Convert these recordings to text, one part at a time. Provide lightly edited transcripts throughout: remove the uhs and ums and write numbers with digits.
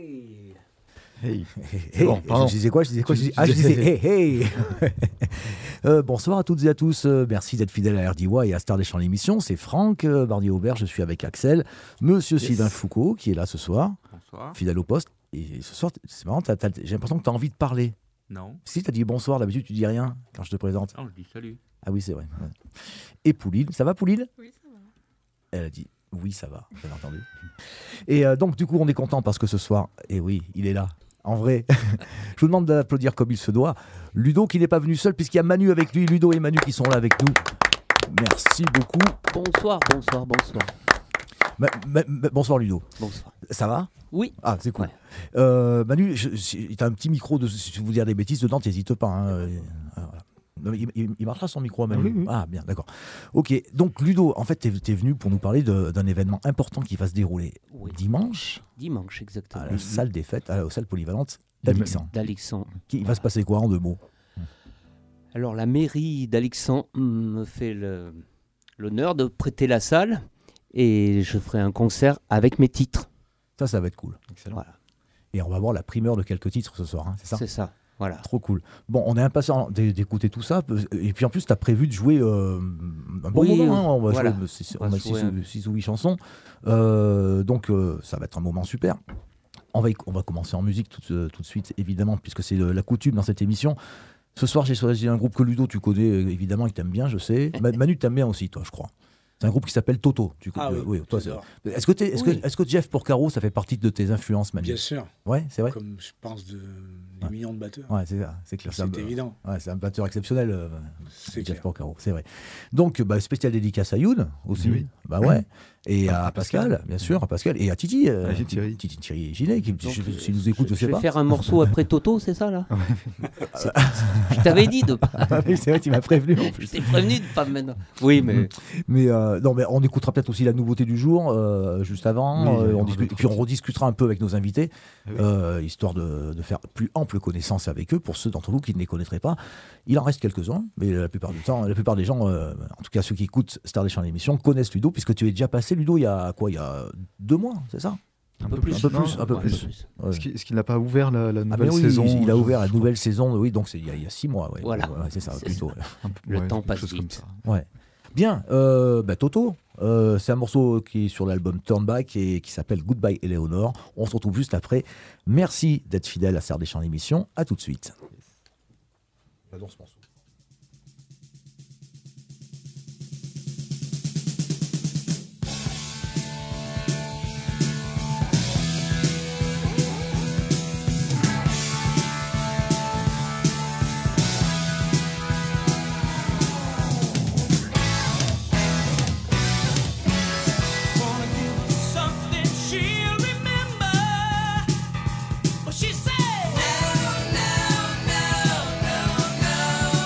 Hey. Hey. Bon, je disais quoi? Je disais hey. Bonsoir à toutes et à tous. Merci d'être fidèles à RDY et à Star des Champs l'émission. C'est Franck Bardier-Aubert. Je suis avec Axel, Monsieur Sylvain Foucault qui est là ce soir. Bonsoir. Fidèle au poste. Et ce soir, c'est marrant, j'ai l'impression que tu as envie de parler. Non. Si tu as dit bonsoir, d'habitude tu dis rien quand je te présente. Non, je dis salut. Ah oui, c'est vrai. Ouais. Et Pouline, ça va Pouline? Oui, ça va. Elle a dit oui, ça va, vous avez entendu. Et donc, du coup, on est content parce que ce soir, et oui, il est là. En vrai, je vous demande d'applaudir comme il se doit. Ludo qui n'est pas venu seul puisqu'il y a Manu avec lui. Ludo et Manu qui sont là avec nous. Merci beaucoup. Bonsoir. Bonsoir Ludo. Bonsoir. Ça va? Oui. Ah, c'est cool. Ouais. Manu, tu as un petit micro, si tu veux dire des bêtises dedans, n'hésite pas. Hein. Voilà. Il marchera son micro à Manu. Oui. Ah, bien, d'accord. Ok, donc Ludo, en fait, tu es venu pour nous parler d'un événement important qui va se dérouler dimanche. Dimanche, exactement. À la salle des fêtes, aux salles polyvalentes d'Alixan. Il va se passer quoi en 2 mots? Alors, la mairie d'Alixan me fait l'honneur de prêter la salle et je ferai un concert avec mes titres. Ça va être cool. Excellent. Voilà. Et on va voir la primeur de quelques titres ce soir, hein, c'est ça? C'est ça. Voilà. Trop cool. Bon, on est impatient d'écouter tout ça. Et puis en plus, tu as prévu de jouer un bon moment. Hein. On va jouer 6 ou 8 chansons. Donc, ça va être un moment super. On va commencer en musique tout de suite, évidemment, puisque c'est la coutume dans cette émission. Ce soir, j'ai choisi un groupe que Ludo, tu connais, évidemment, il t'aime bien, je sais. Manu, t'aimes bien aussi, toi, je crois. C'est un groupe qui s'appelle Toto. Oui, toi, est-ce que Jeff Porcaro, ça fait partie de tes influences, Manu? Bien sûr. Ouais, c'est vrai. Comme je pense des millions de batteurs. Ouais, c'est ça, c'est clair. C'est évident. Ouais, c'est un batteur exceptionnel, c'est Jeff Porcaro, c'est vrai. Donc, spécial dédicace à Youn aussi. Oui. Bah ouais. Et à Pascal, bien sûr, à Pascal. Et à Titi. Thierry Gilet, qui nous écoute, je sais pas. Je vais faire un morceau après Toto, c'est ça, là? Je t'avais dit de pas. C'est vrai, tu m'as prévenu. Je t'ai prévenu de pas maintenant. Oui, mais. Non, mais on écoutera peut-être aussi la nouveauté du jour, juste avant. Et puis on rediscutera un peu avec nos invités, histoire de faire plus ample connaissance avec eux, pour ceux d'entre vous qui ne les connaîtraient pas. Il en reste quelques-uns, mais la plupart des gens, en tout cas ceux qui écoutent Star des Champs l'émission, connaissent Ludo, puisque tu es déjà passé, Ludo, il y a 2 mois, c'est ça? Un peu plus. Est-ce qu'il n'a pas ouvert la nouvelle saison? Il a ouvert la nouvelle saison, oui, donc il y a 6 mois. Ouais. Voilà. Ouais, c'est ça, plutôt. Le temps passe vite. Ouais. Bien, Toto, c'est un morceau qui est sur l'album Turn Back et qui s'appelle Goodbye Eleanor. On se retrouve juste après. Merci d'être fidèle à Star des Champs l'émission. À tout de suite. J'adore ce morceau. She said, no, no, no, no, no.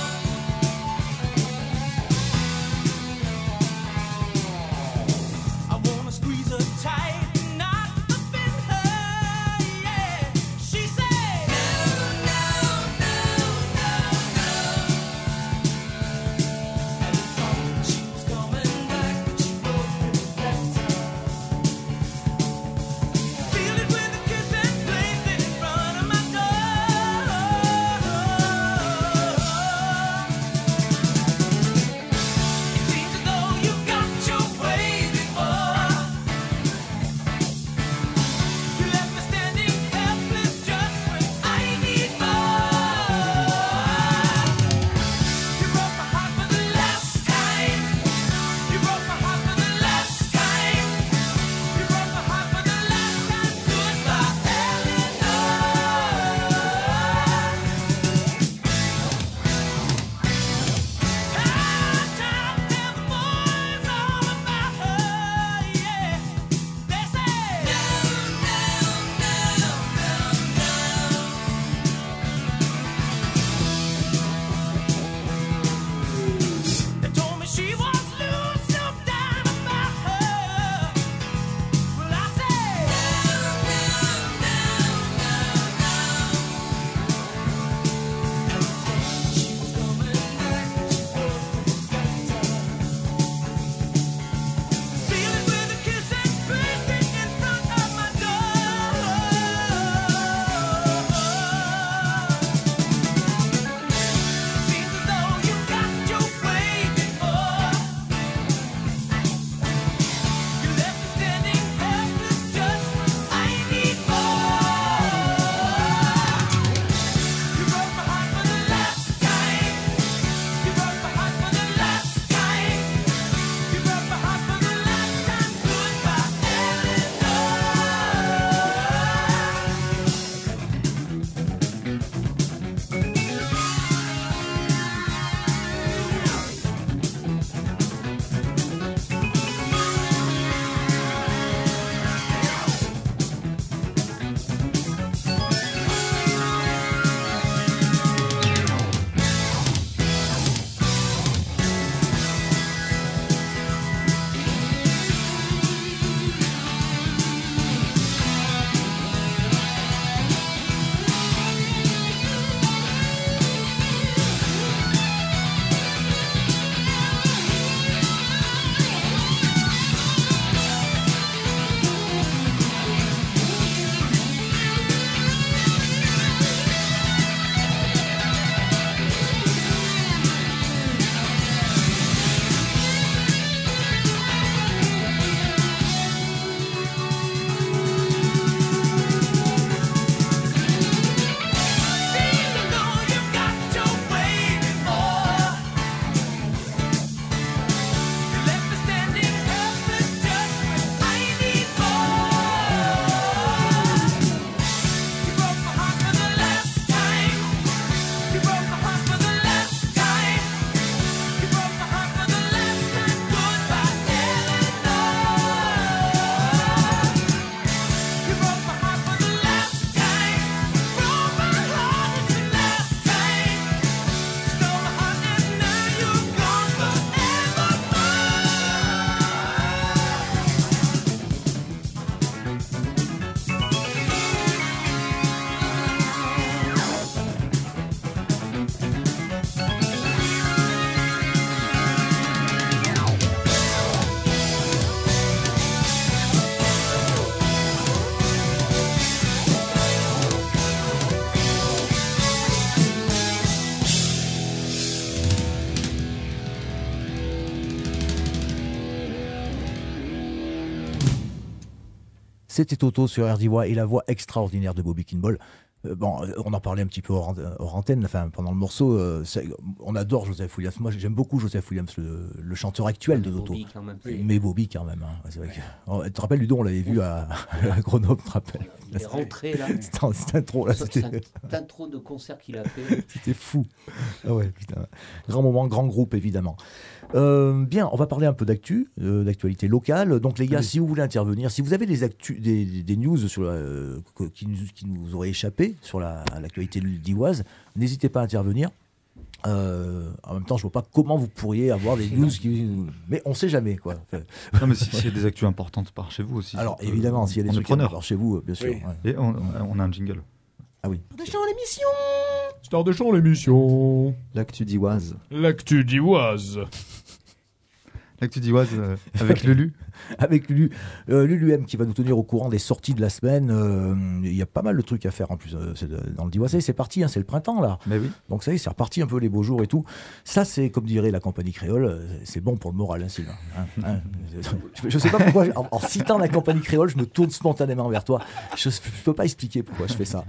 C'était Toto sur RDY et la voix extraordinaire de Bobby Kimball. On en parlait un petit peu hors antenne, pendant le morceau. On adore Joseph Williams. Moi, j'aime beaucoup Joseph Williams, le chanteur actuel de Toto. Mais Bobby, quand même. Hein. C'est vrai que... Tu te rappelles, Ludo, on l'avait vu à Grenoble, tu te rappelles. Il est rentré, là. Cette intro, là. Cette intro de concert qu'il a fait. C'était fou. Ah ouais, putain. Grand moment, grand groupe, évidemment. Bien, on va parler un peu d'actualité locale. Donc, les gars, si vous voulez intervenir, si vous avez des news sur qui nous auraient échappé sur l'actualité d'Ivoise, n'hésitez pas à intervenir. En même temps, je vois pas comment vous pourriez avoir des news mais on sait jamais, quoi. Non, mais s'il y a des actus importantes par chez vous aussi. Alors, évidemment, s'il y a des trucs par chez vous, bien sûr. Oui. Ouais. Et on a un jingle. Ah oui. Star de champ l'émission. L'actu d'Ivoise. L'actu d'Ivoise. L'actu d'Ivoise avec Lulu. Avec Lulu. Lulu M qui va nous tenir au courant des sorties de la semaine. Il y a pas mal de trucs à faire en plus dans le Divoise. C'est parti, hein, c'est le printemps là. Mais oui. Donc ça y est, c'est reparti un peu les beaux jours et tout. Ça, c'est comme dirait la compagnie créole, c'est bon pour le moral, hein, Sylvain. Je sais pas pourquoi, en citant la compagnie créole, je me tourne spontanément vers toi. Je peux pas expliquer pourquoi je fais ça.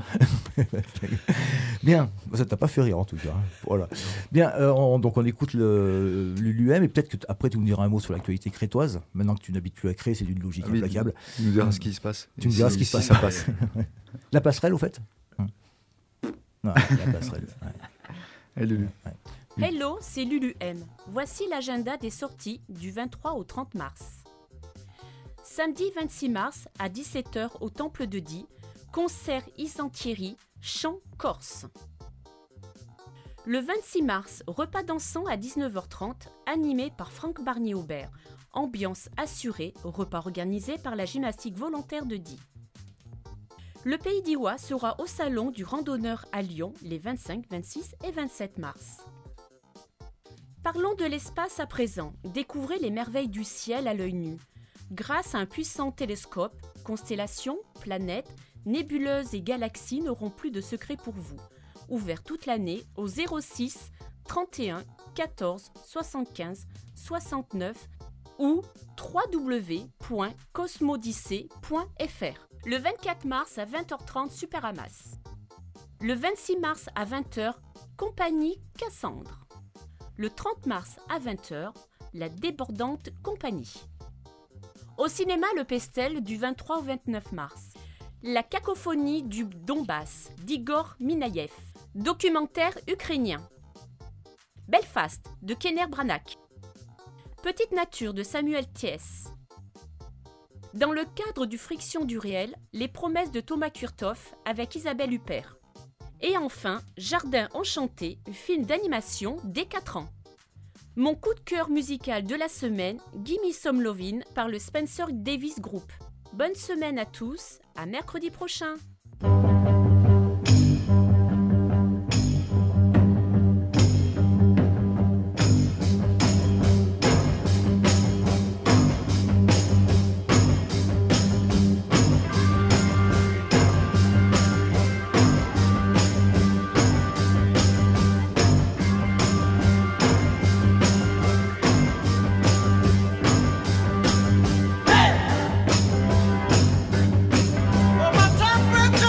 Bien, ça t'a pas fait rire en tout cas. Voilà. Bien, donc on écoute Lulu M et peut-être qu'après tu nous diras un mot sur l'actualité crétoise. Maintenant que tu n'habites plus à Cré, c'est d'une logique implacable. Tu nous diras ce qui se passe. Tu me diras ce qui se passe. Ça passe. La passerelle, au fait. Non, la passerelle. Hey, Lulu. Ouais. Hello, c'est Lulu M. Voici l'agenda des sorties du 23 au 30 mars. Samedi 26 mars à 17h au Temple de Die, concert Isentieri, chant corse. Le 26 mars, repas dansant à 19h30, animé par Franck Barnier-Aubert. Ambiance assurée, repas organisé par la gymnastique volontaire de Die. Le Pays d'Iwa sera au salon du randonneur à Lyon les 25, 26 et 27 mars. Parlons de l'espace à présent. Découvrez les merveilles du ciel à l'œil nu. Grâce à un puissant télescope, constellations, planètes, nébuleuses et galaxies n'auront plus de secrets pour vous. Ouvert toute l'année au 06 31 14 75 69 ou www.cosmodyssée.fr. Le 24 mars à 20h30, Super Hamas. Le 26 mars à 20h, Compagnie Cassandre. Le 30 mars à 20h, La Débordante Compagnie. Au cinéma Le Pestel du 23 au 29 mars. La cacophonie du Donbass d'Igor Minayev. Documentaire ukrainien. Belfast de Kenner Branagh. Petite nature de Samuel Thiès. Dans le cadre du Friction du réel, les promesses de Thomas Kurtoff avec Isabelle Huppert. Et enfin, Jardin enchanté, film d'animation dès 4 ans. Mon coup de cœur musical de la semaine, Gimme Some Lovin' par le Spencer Davis Group. Bonne semaine à tous, à mercredi prochain. Well, my time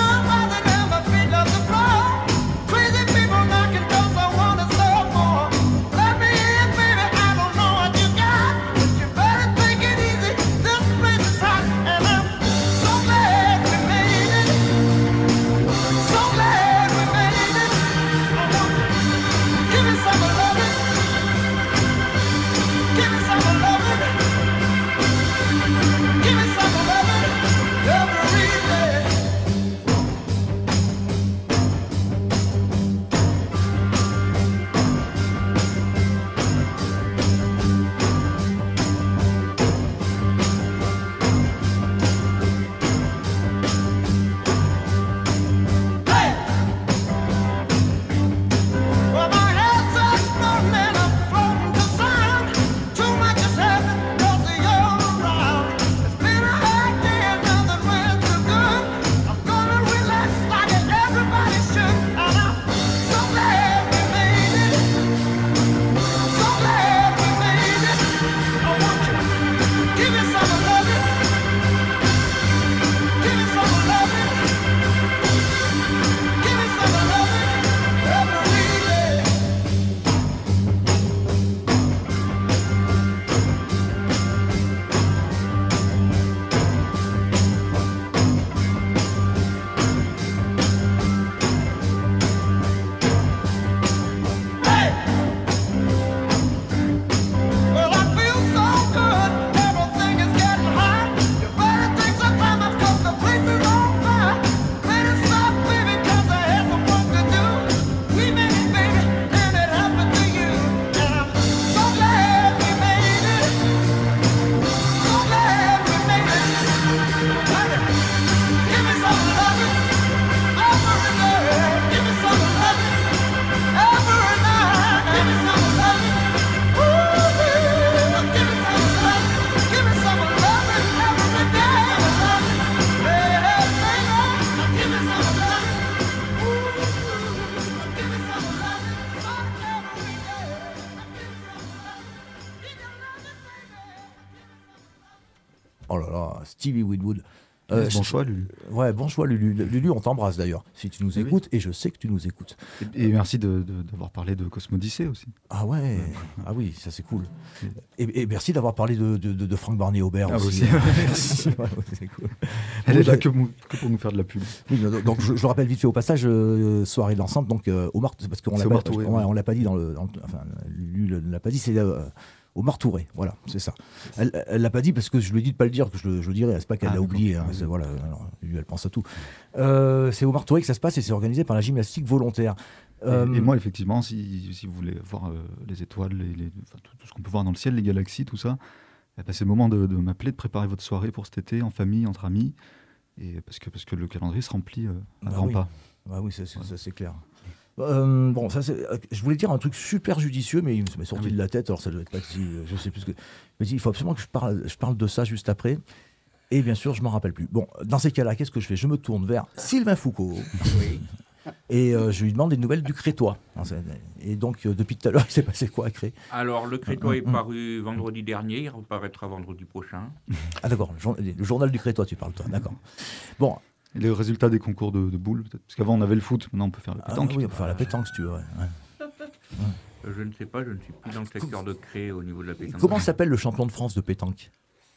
Stevie Winwood. Bon choix, Lulu. Ouais, bon choix, Lulu. Lulu, on t'embrasse d'ailleurs, si tu nous écoutes, et je sais que tu nous écoutes. Et merci d'avoir parlé de Cosmodyssée aussi. Ah ouais, ah oui, ça c'est cool. Et merci d'avoir parlé de Frank Barney-Aubert aussi. Merci. Ouais, c'est cool. Elle est là que pour nous faire de la pub. Oui, donc je le rappelle vite fait au passage, soirée de l'ensemble, donc au Martouré, parce qu'on on l'a pas dit enfin, Lulu ne l'a pas dit, c'est au Martouré, voilà, c'est ça. Elle l'a pas dit parce que je lui ai dit de pas le dire, que je le dirais, c'est pas qu'elle l'a oublié, hein, voilà, alors, lui, elle pense à tout. C'est au Martouré que ça se passe et c'est organisé par la gymnastique volontaire. Et moi, effectivement, si vous voulez voir les étoiles, tout ce qu'on peut voir dans le ciel, les galaxies, tout ça, c'est le moment de m'appeler, de préparer votre soirée pour cet été, en famille, entre amis, et parce que le calendrier se remplit à grands pas. Ah oui, ça c'est clair. Bon, je voulais dire un truc super judicieux, mais il m'est sorti de la tête. Alors ça doit être pas si, je sais plus ce que. Mais il faut absolument que je parle de ça juste après. Et bien sûr, je m'en rappelle plus. Bon, dans ces cas-là, qu'est-ce que je fais ? Je me tourne vers Sylvain Foucault. Et je lui demande des nouvelles du Crétois. Et donc, depuis tout à l'heure, il s'est passé quoi à Cré ? Alors, le Crétois est paru vendredi dernier, il reparaîtra vendredi prochain. Ah d'accord, le journal du Crétois, tu parles toi, d'accord. Bon. Et les résultats des concours de boules, peut-être. Parce qu'avant, on avait le foot, maintenant on peut faire la pétanque. Oui, on peut faire la pétanque, si tu veux. Ouais. Je ne sais pas, je ne suis plus dans le secteur de Cré au niveau de la pétanque. Comment s'appelle le champion de France de pétanque ? Lequel ?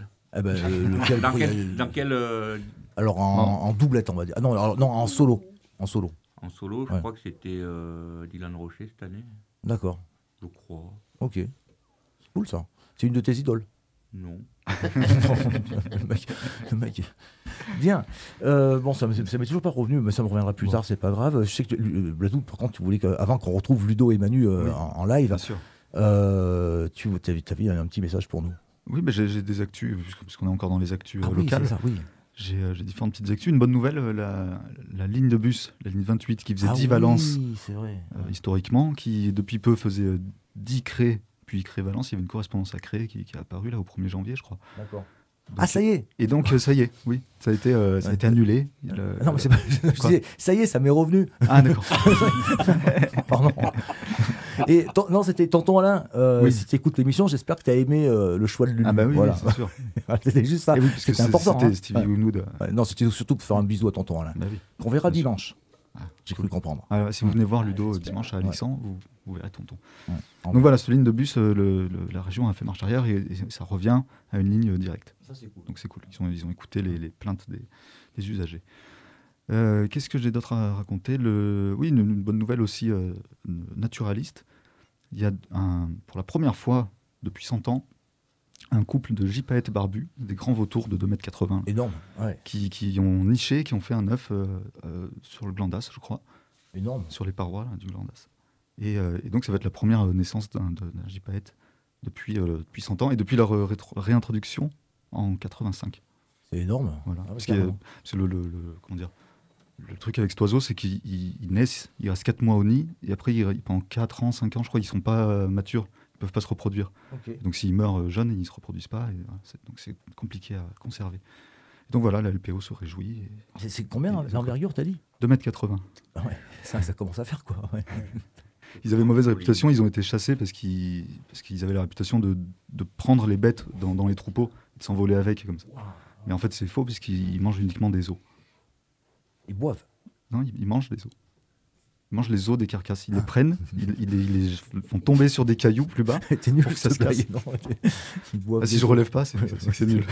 Lequel Dans quel Alors en doublette, on va dire. Ah non, en solo. En solo, je crois que c'était Dylan Rocher cette année. D'accord. Je crois. Ok. C'est cool ça. C'est une de tes idoles ? Non. le mec. Bien. Bon, ça m'est toujours pas revenu, mais ça me reviendra plus tard, c'est pas grave. Je sais que Bladou, par contre, tu voulais qu'avant qu'on retrouve Ludo et Manu en live, bien sûr. Tu avais un petit message pour nous. Oui, mais j'ai des actus, puisqu'on est encore dans les actus locales. Oui, c'est ça, oui. J'ai différentes petites actus. Une bonne nouvelle, la ligne de bus, la ligne 28, qui faisait 10 Valence c'est vrai. historiquement, qui depuis peu faisait 10 Cré, puis Cré-Valence. Il y avait une correspondance à Cré qui est apparue là au 1er janvier, je crois. D'accord. Donc, ça y est. Et donc, ça y est, oui. Ça a été annulé. Non, mais c'est pas... je disais, ça y est, ça m'est revenu. Ah, d'accord. Pardon. Et non, c'était Tonton Alain. Si tu écoutes l'émission, j'espère que tu as aimé le choix de Lulu. Ah bah oui, voilà. c'est sûr. C'était juste ça. Oui, parce que c'était important. C'était Stevie Winwood. Non, c'était surtout pour faire un bisou à Tonton Alain. Bah oui. Qu'on verra Bien dimanche. J'ai cru comprendre. Si vous venez voir Ludo dimanche à Alexandre, vous verrez Tonton. Ouais. Donc voilà, cette ligne de bus, la région a fait marche arrière et ça revient à une ligne directe. Ça, c'est cool. Donc c'est cool. Ils ont écouté les plaintes des usagers. Qu'est-ce que j'ai d'autre à raconter ? Une bonne nouvelle aussi naturaliste. Il y a pour la première fois depuis 100 ans, un couple de gypaètes barbus, des grands vautours de 2,80 m. Énorme, ouais. Qui ont niché, qui ont fait un œuf sur le Glandas, je crois. Énorme. Sur les parois là, du Glandas. Et donc ça va être la première naissance d'un gypaète depuis 100 ans et depuis leur réintroduction en 85. C'est énorme. Voilà. Parce que comment dire, le truc avec cet oiseau, c'est qu'ils naissent, ils restent 4 mois au nid, et après, pendant 4 ans, 5 ans, je crois, ils ne sont pas matures, ils ne peuvent pas se reproduire. Okay. Donc s'ils meurent jeunes, ils ne se reproduisent pas, et, donc c'est compliqué à conserver. Et donc voilà, la LPO se réjouit. C'est combien l'envergure, t'as dit ? 2,80 m. Ah ouais, ça commence à faire quoi. Ouais. Ils avaient mauvaise réputation, ils ont été chassés parce qu'ils avaient la réputation de prendre les bêtes dans les troupeaux, de s'envoler avec, comme ça. Wow. Mais en fait, c'est faux, puisqu'ils mangent uniquement des os. Ils boivent ? Non, ils mangent des os. Ils mangent les os des carcasses. Ils les prennent, ils les font tomber sur des cailloux plus bas. T'es nul, pour que ça se casse. Si je relève pas, c'est nul.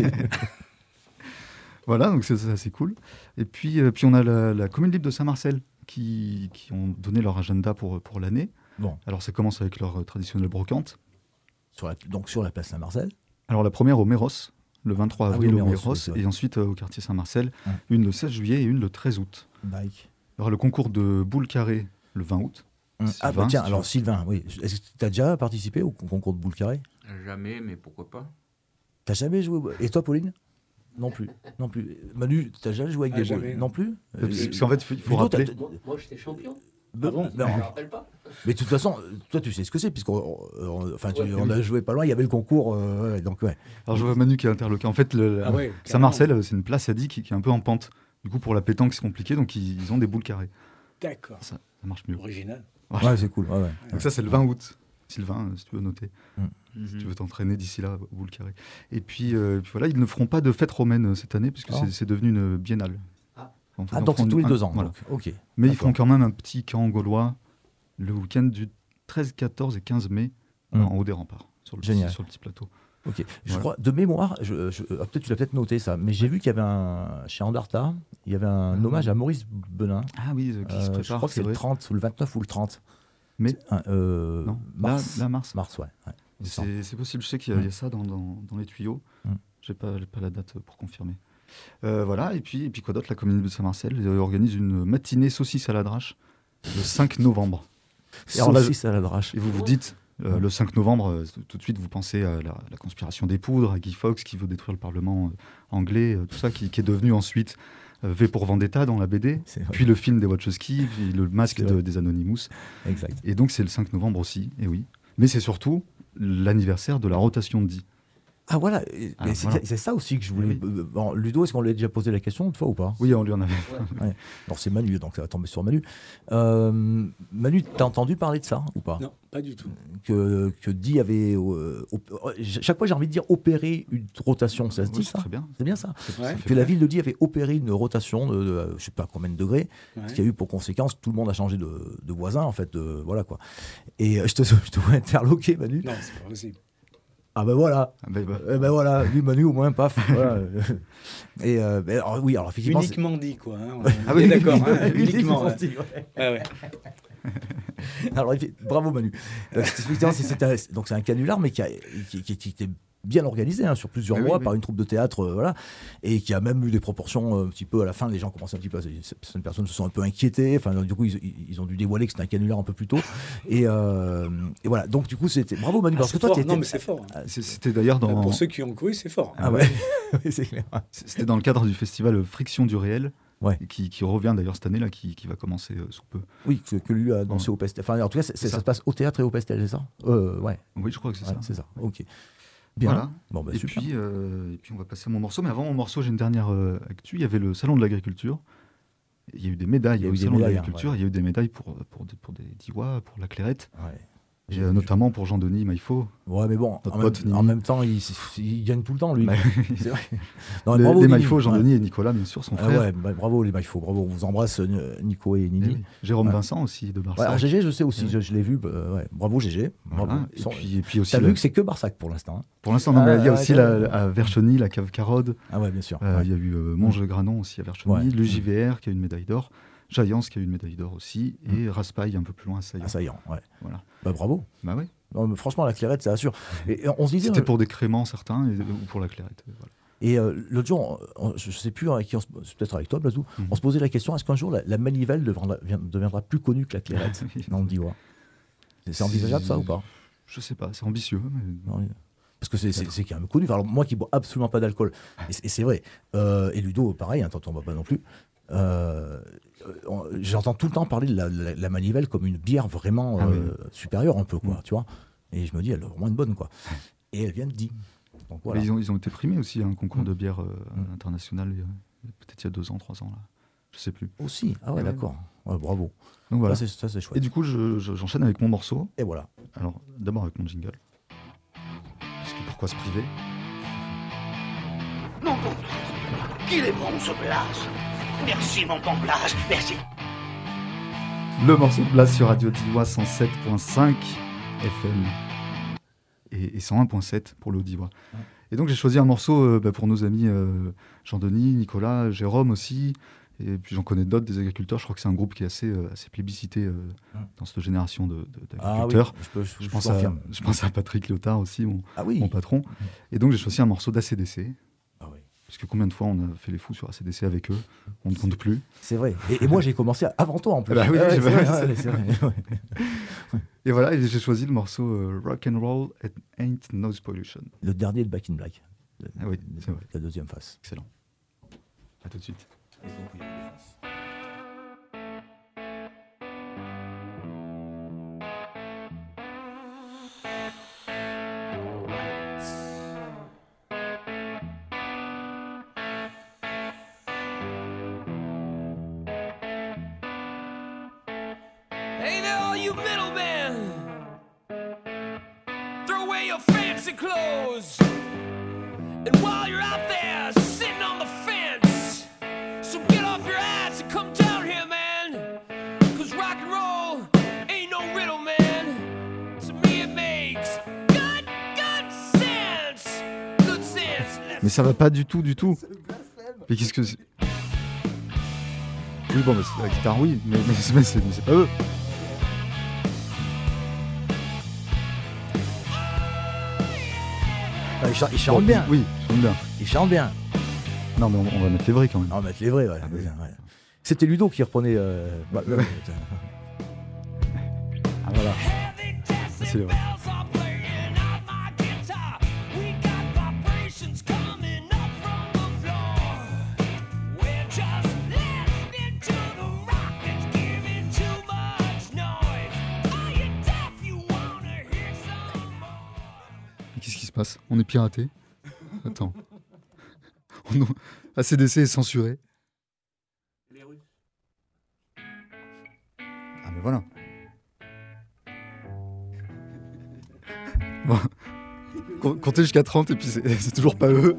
Voilà, donc c'est assez cool. Et puis on a la commune libre de Saint-Marcel qui ont donné leur agenda pour l'année. Bon. Alors ça commence avec leur traditionnelle brocante. Donc sur la place Saint-Marcel. Alors la première au Méros, le 23 avril au Méros, oui, et ensuite au quartier Saint-Marcel, une le 16 juillet et une le 13 août. Like. Il y aura le concours de boules carrées le 20 août. Sylvain, tiens, alors Sylvain, oui. Est-ce que tu as déjà participé au concours de boules carrées ? Jamais, mais pourquoi pas. T'as jamais joué ? Et toi, Pauline ? Non plus. Manu, t'as jamais joué avec des boules ? Non plus ? Parce qu'en fait, il faut rappeler... Moi, j'étais champion. Je me rappelle pas. Mais de toute façon, toi, tu sais ce que c'est, puisqu'on on a joué pas loin, il y avait le concours. Donc, ouais. Alors, je vois Manu qui est interloqué. En fait, Saint-Marcel, c'est une place à 10 qui est un peu en pente. Du coup, pour la pétanque, c'est compliqué, donc ils ont des boules carrées. D'accord. Ça marche mieux. Original. Ouais, c'est cool. Ouais. Donc ça, c'est le 20 août. Sylvain, si tu veux noter. Si tu veux t'entraîner d'ici là, au boule carré. Et puis voilà, ils ne feront pas de fête romaine cette année, puisque c'est devenu une biennale. Donc c'est tous les 2 ans. Voilà. Donc, ok. Mais ils feront quand même un petit camp gaulois le week-end du 13, 14 et 15 mai en haut des remparts, sur le petit plateau. Ok. Je crois, de mémoire, peut-être tu l'as peut-être noté ça, mais j'ai vu qu'il y avait chez Anderta, il y avait un hommage à Maurice Benin. Ah oui, qui se prépare. Je crois que c'est le 30, le 29 ou le 30. Mais non, mars. Mars, ouais. C'est possible, je sais qu'il y a ça dans les tuyaux. J'ai pas la date pour confirmer. Voilà, et puis quoi d'autre, la commune de Saint-Marcel organise une matinée saucisse à la drache le 5 novembre. Saucisse à la drache. Et vous vous dites, le 5 novembre, tout de suite vous pensez à la conspiration des poudres, à Guy Fawkes qui veut détruire le Parlement anglais, tout ça, qui est devenu ensuite V pour Vendetta dans la BD, puis le film des Wachowski, puis le masque des Anonymous. Exact. Et donc c'est le 5 novembre aussi, et oui. Mais c'est surtout l'anniversaire de la rotation de Die. Ah voilà, c'est ça aussi que je voulais. Bon, Ludo, est-ce qu'on lui a déjà posé la question une fois ou pas? Oui, on lui en avait. Ouais. Alors c'est Manu, donc ça va tomber sur Manu. Manu, t'as entendu parler de ça ou pas? Non, pas du tout. Que Die avait. Chaque fois j'ai envie de dire opérer une rotation, ça se dit ça? Très bien. C'est bien ça. Ouais. Que la ville de Die avait opéré une rotation de je sais pas combien de degrés, ce qui a eu pour conséquence que tout le monde a changé de voisin en fait. Voilà quoi. Et je te vois interloqué, Manu. Non, c'est pas possible. Ah ben voilà, voilà, lui Manu au moins, paf. Voilà. Et alors effectivement... Uniquement dit quoi, hein, ah oui, d'accord, hein, uniquement. Dit, ouais. Alors bravo Manu. Donc c'est un canular mais qui était bien organisé sur plusieurs mois par une troupe de théâtre, voilà, et qui a même eu des proportions un petit peu à la fin. Les gens commençaient un petit peu, certaines personnes se sont un peu inquiétées. Enfin, du coup, ils ont dû dévoiler que c'était un canular un peu plus tôt. Et voilà. Donc du coup, c'était bravo Manu parce que toi, non mais c'est fort. C'était d'ailleurs dans pour ceux qui ont couru, c'est fort. Ah ouais, c'est clair. C'était dans le cadre du festival Friction du réel. Ouais. Qui revient d'ailleurs cette année là, qui va commencer sous peu. Oui, que lui a annoncé au Pestel. Enfin, en tout cas, ça se passe au théâtre et au Pestel, c'est ça? Ouais. Oui, je crois que c'est ça. C'est ça. Ok. Bien. Voilà. Bon, et puis on va passer à mon morceau. Mais avant mon morceau, j'ai une dernière actu. Il y avait le salon de l'agriculture. Il y a eu des médailles au salon de l'agriculture. Il y a eu des médailles pour des Diois, pour la Clairette. Ouais. Et notamment pour Jean-Denis Maillefaux. Ouais, mais bon, en même temps, il gagne tout le temps, lui. C'est vrai. Non, les Maillefaux, Jean-Denis et Nicolas, bien sûr, sont frères. Ouais, bravo les Maillefaux, bravo. On vous embrasse, Nico et Nini. Oui. Jérôme Vincent aussi, de Barsac. Alors GG, je sais aussi, je l'ai vu. Bravo GG. Voilà. Et puis aussi. T'as vu que c'est que Barsac pour l'instant. Pour l'instant, non, mais il y a aussi à Vercheny, la cave Carode. Ah ouais, bien sûr. Il y a eu Monge-Granon aussi à Vercheny. Le JVR qui a eu une médaille d'or. Jaillance qui a eu une médaille d'or aussi. Et Raspail un peu plus loin à Saillant. À Saillant, ouais. Voilà. Bravo. Bah ouais. Non, mais franchement, la Clairette, ça assure. Et on se disait. C'était pour des créments certains ou pour la Clairette. Voilà. Et l'autre jour, je ne sais plus avec qui, c'est peut-être avec toi, Blasou, on se posait la question, est-ce qu'un jour la manivelle deviendra plus connue que la Clairette dans le Diois? C'est envisageable ça ou pas? Je sais pas, c'est ambitieux. Mais... Non, parce que c'est quand même connu. Alors, moi qui bois absolument pas d'alcool, et c'est vrai, et Ludo, pareil, t'en bois pas non plus, j'entends tout le temps parler de la manivelle comme une bière vraiment supérieure un peu, quoi, tu vois. Et je me dis, elle est vraiment une bonne, quoi. Et elle vient de Die. Donc, voilà. Ils ont été primés aussi à un concours de bière international, peut-être il y a 2 ans, 3 ans, là. Je sais plus. Aussi, ah ouais, d'accord. Ouais, bravo. Donc voilà. Ça, c'est chouette. Et du coup, j'enchaîne avec mon morceau. Et voilà. Alors, d'abord avec mon jingle. Parce que pourquoi se priver? Mon bon Blas, qu'il est bon ce Blas. Merci mon bon Blas, merci. Le morceau de Blas sur Radio Diois 107.5 FM et 101.7 pour le Diois. Et donc j'ai choisi un morceau pour nos amis Jean-Denis, Nicolas, Jérôme aussi. Et puis j'en connais d'autres, des agriculteurs. Je crois que c'est un groupe qui est assez plébiscité dans cette génération d'agriculteurs. Ah oui, je pense à Patrick Léotard aussi, mon patron. Et donc j'ai choisi un morceau d'ACDC. Ah oui. Parce que combien de fois on a fait les fous sur ACDC avec eux, on ne compte plus. C'est vrai. Et moi j'ai commencé avant toi en plus. Bah oui, c'est vrai. Et voilà, j'ai choisi le morceau Rock and Roll Ain't Noise Pollution. Le dernier de Back in Black. Oui, c'est vrai. La deuxième face. Excellent. À tout de suite. Hey there, all you middlemen! Throw away your fancy clothes. And while you're out there sitting on the fence, so get off your ass and come down here, man. Cause rock and roll ain't no riddle, man. To me it makes good sense. Good sense. Mais ça va pas du tout. Mais qu'est-ce que c'est? Oui, bon, bah, la guitare, oui, mais c'est pas eux. Ils chantent bien. Oui, ils chantent bien. Ils chantent bien. Non, mais on va mettre les vrais quand même. On va mettre les vrais, ouais. C'était Ludo qui reprenait. Ah, voilà. C'est les vrais. Qu'est-ce qui se passe? On est piraté? Attends. ACDC est censuré. Ah mais voilà. Bon. Comptez jusqu'à 30 et puis c'est toujours pas eux.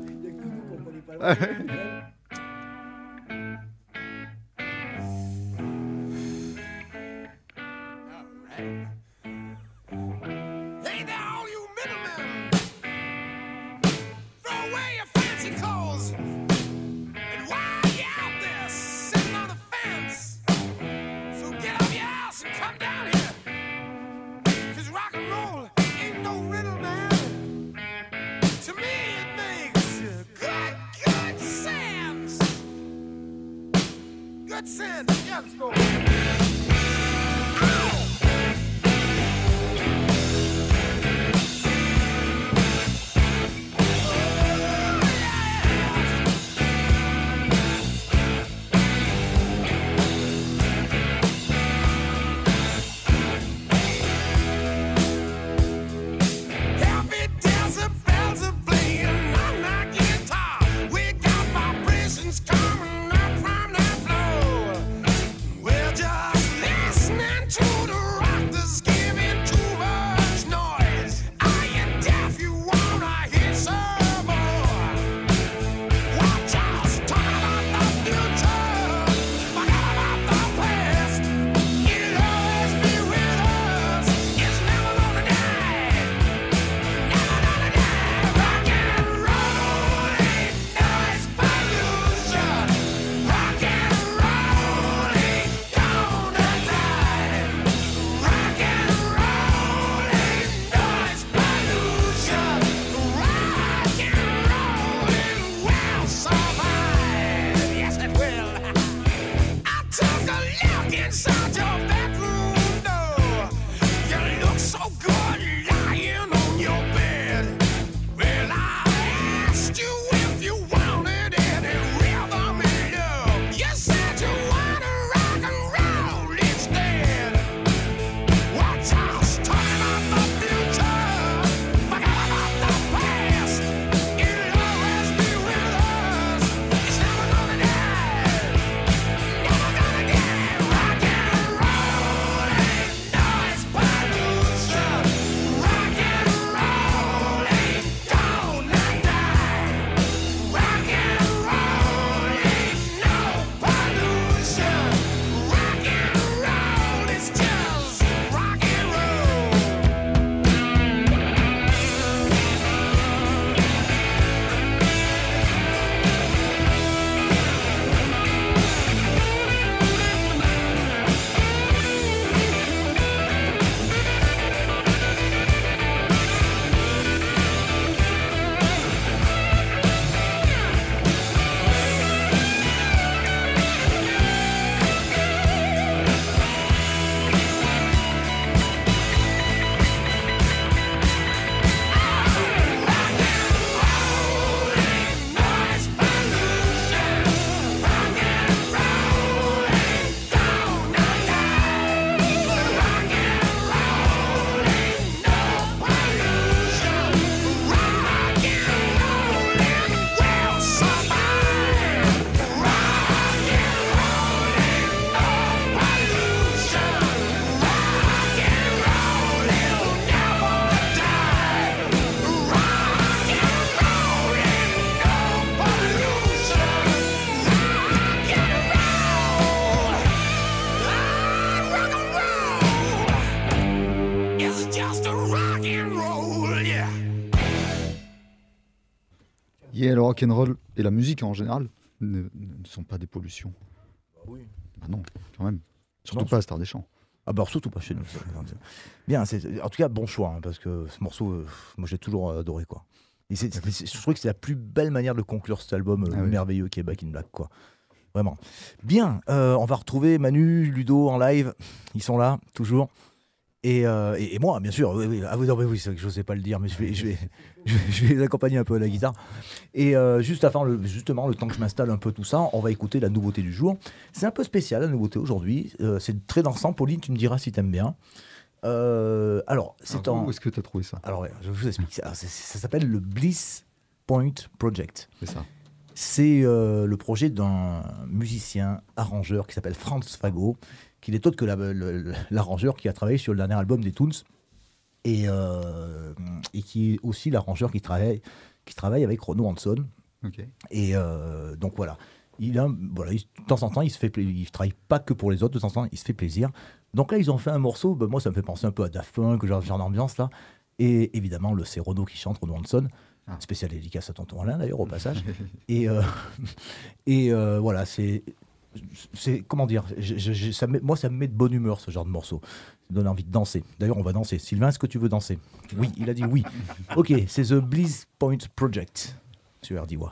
rock'n'roll et la musique en général ne sont pas des pollutions. Oui. Bah non, quand même. Surtout pas à Star des Champs. Ah bah surtout pas chez nous. Bien, en tout cas bon choix, parce que ce morceau, moi j'ai toujours adoré quoi. Et je trouve que c'est la plus belle manière de conclure cet album merveilleux qui est Back in Black quoi. Vraiment. Bien, on va retrouver Manu, Ludo en live. Ils sont là, toujours. Et moi, bien sûr. Oui. Ah oui, c'est vrai que je n'osais pas le dire, mais je vais les accompagner un peu à la guitare. Et juste avant, justement, le temps que je m'installe un peu tout ça, on va écouter la nouveauté du jour. C'est un peu spécial, la nouveauté aujourd'hui. C'est très dansant. Pauline, tu me diras si tu aimes bien. Alors, où est-ce que tu as trouvé ça? Alors, je vous explique. Alors, ça s'appelle le Bliss Point Project. C'est ça. C'est le projet d'un musicien arrangeur qui s'appelle Franz Fago, qui n'est autre que l'arrangeur qui a travaillé sur le dernier album des Toons et qui est aussi l'arrangeur qui travaille avec Renaud Hanson. Okay. Et donc voilà. De temps en temps, il ne travaille pas que pour les autres, de temps en temps, il se fait plaisir. Donc là, ils ont fait un morceau, moi ça me fait penser un peu à Daft Punk, genre d'ambiance là. Et évidemment, c'est Renaud qui chante, Renaud Hanson. Spécial dédicace à Tonton Alain d'ailleurs au passage. et voilà, c'est comment dire, moi ça me met de bonne humeur ce genre de morceau. Ça me donne envie de danser. D'ailleurs, on va danser. Sylvain, est-ce que tu veux danser? Oui, il a dit oui. Ok, c'est The Bliss Point Project sur RDWA.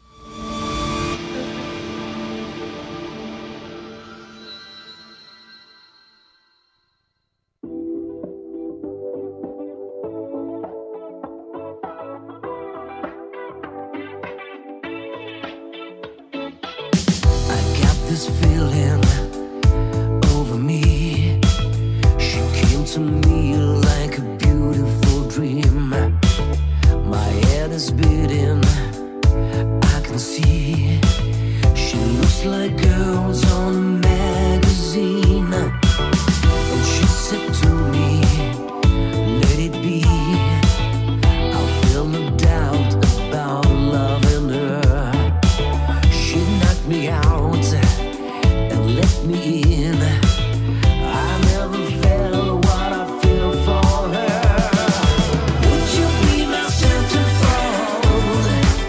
This feeling over me, she came to me like a beautiful dream. My head is beating, I can see. She looks like girls on a magazine. And she said to me, let it be. I feel no doubt about loving her. She knocked me out, let me in. I never felt what I feel for her. Would you be my centerfold?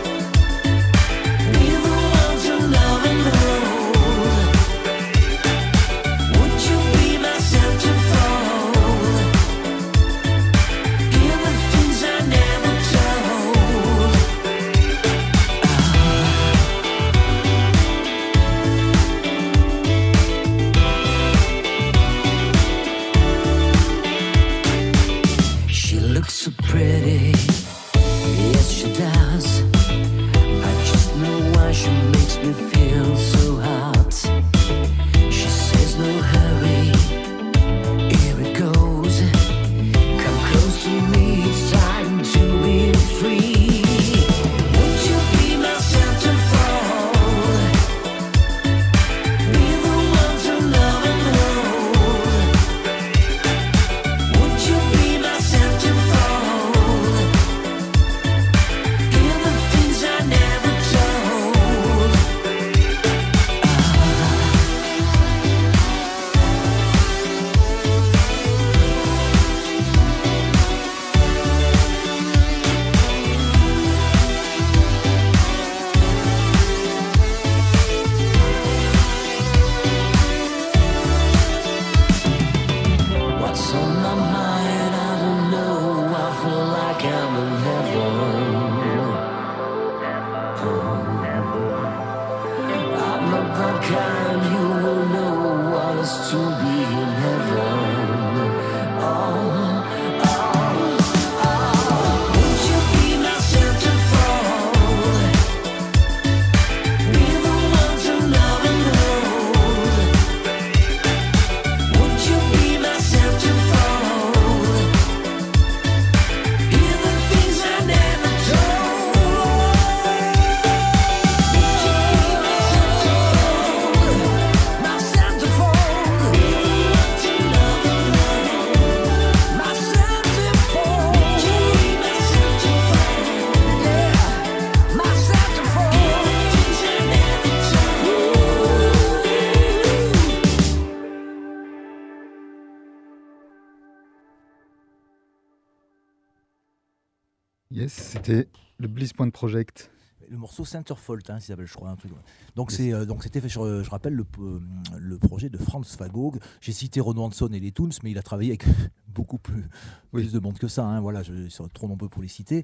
Be the one to love and hold. Would you be my centerfold? Hear the things I never told. So pretty, yes she does. I just know why she makes me feel so hot. She says no hurry, here it goes. Come close to me, it's time to be free. Would you be my centerfold? Be the one to love and hold. Would you be my centerfold? What's on my mind? I don't know. I feel like I'm in heaven. I'm not that kind who will know what it's to be in heaven. Would you be my centerfold? Be the one to love and hold. Would you be my centerfold? Hear the things I never told. Would you be my centerfold? My centerfold. Would you be my centerfold? Yeah, my centerfold. Hear the things I never told. Yes, c'était le Bliss Point Project. Le morceau Centerfold, hein, s'appelle, je crois, un truc. Donc c'était fait sur, je rappelle, le projet de Franz Fagog. J'ai cité Ron Hanson et les Toons, mais il a travaillé avec beaucoup plus de monde que ça. Hein, voilà, ils sont trop nombreux pour les citer.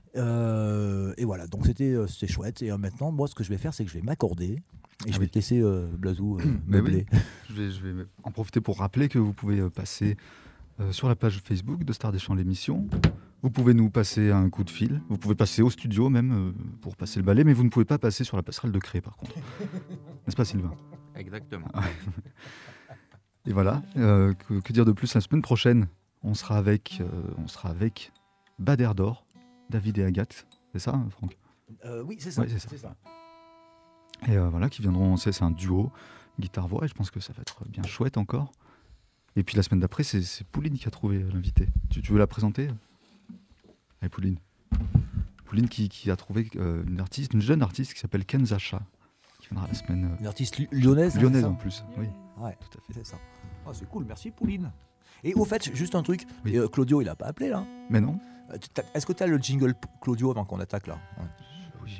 Et voilà, donc c'était chouette. Et maintenant, moi, ce que je vais faire, c'est que je vais m'accorder. Et je vais te laisser, Blazou, meubler. Je vais en profiter pour rappeler que vous pouvez passer sur la page Facebook de Stars des Champs l'émission. Vous pouvez nous passer un coup de fil. Vous pouvez passer au studio même pour passer le balai, mais vous ne pouvez pas passer sur la passerelle de Cré, par contre. N'est-ce pas, Sylvain? Exactement. Et voilà. Que dire de plus? La semaine prochaine, on sera avec Bader d'Or, David et Agathe. C'est ça, Franck? Oui, c'est ça. Ouais, c'est ça. Et voilà, qui viendront. C'est un duo guitare-voix, et je pense que ça va être bien chouette encore. Et puis la semaine d'après, c'est Pouline qui a trouvé l'invité. Tu veux la présenter? Allez, Pouline. Pouline qui a trouvé une jeune artiste qui s'appelle Ken Zacha, qui viendra la semaine. Une artiste lyonnaise. Lyonnaise en plus, oui. Ouais, tout à fait, c'est ça. Oh, c'est cool, merci Pouline. Et au fait, juste un truc, oui. Claudio, il a pas appelé là? Mais non. Est-ce que tu as le jingle Claudio avant qu'on attaque là? Ouais. Oui.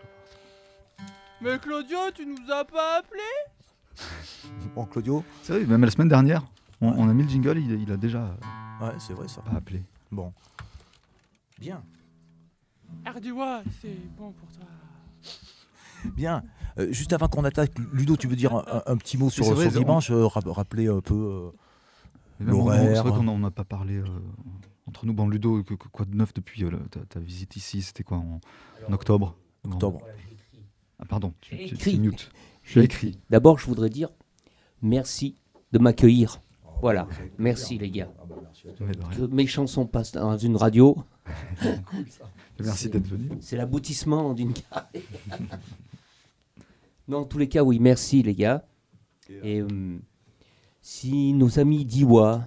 Mais Claudio, tu nous as pas appelé? Bon, Claudio. C'est vrai, même la semaine dernière, on a mis le jingle, il a déjà. Ouais, c'est vrai ça. Pas appelé. Bon. Bien. Arduwa, c'est bon pour toi. Bien. Juste avant qu'on attaque, Ludo, tu veux dire un petit mot sur dimanche, rappeler un peu l'horaire. C'est vrai qu'on n'en a pas parlé entre nous. Bon, Ludo, quoi de neuf depuis ta visite ici? C'était quoi en octobre? Octobre. Ah, pardon, tu mute. J'ai écrit. D'abord, je voudrais dire merci de m'accueillir. Voilà, merci les gars. Que mes chansons passent dans une radio. Cool, ça. Merci d'être venu. C'est l'aboutissement d'une carrière. Non, en tous les cas, oui, merci les gars. Et si nos amis d'Iwa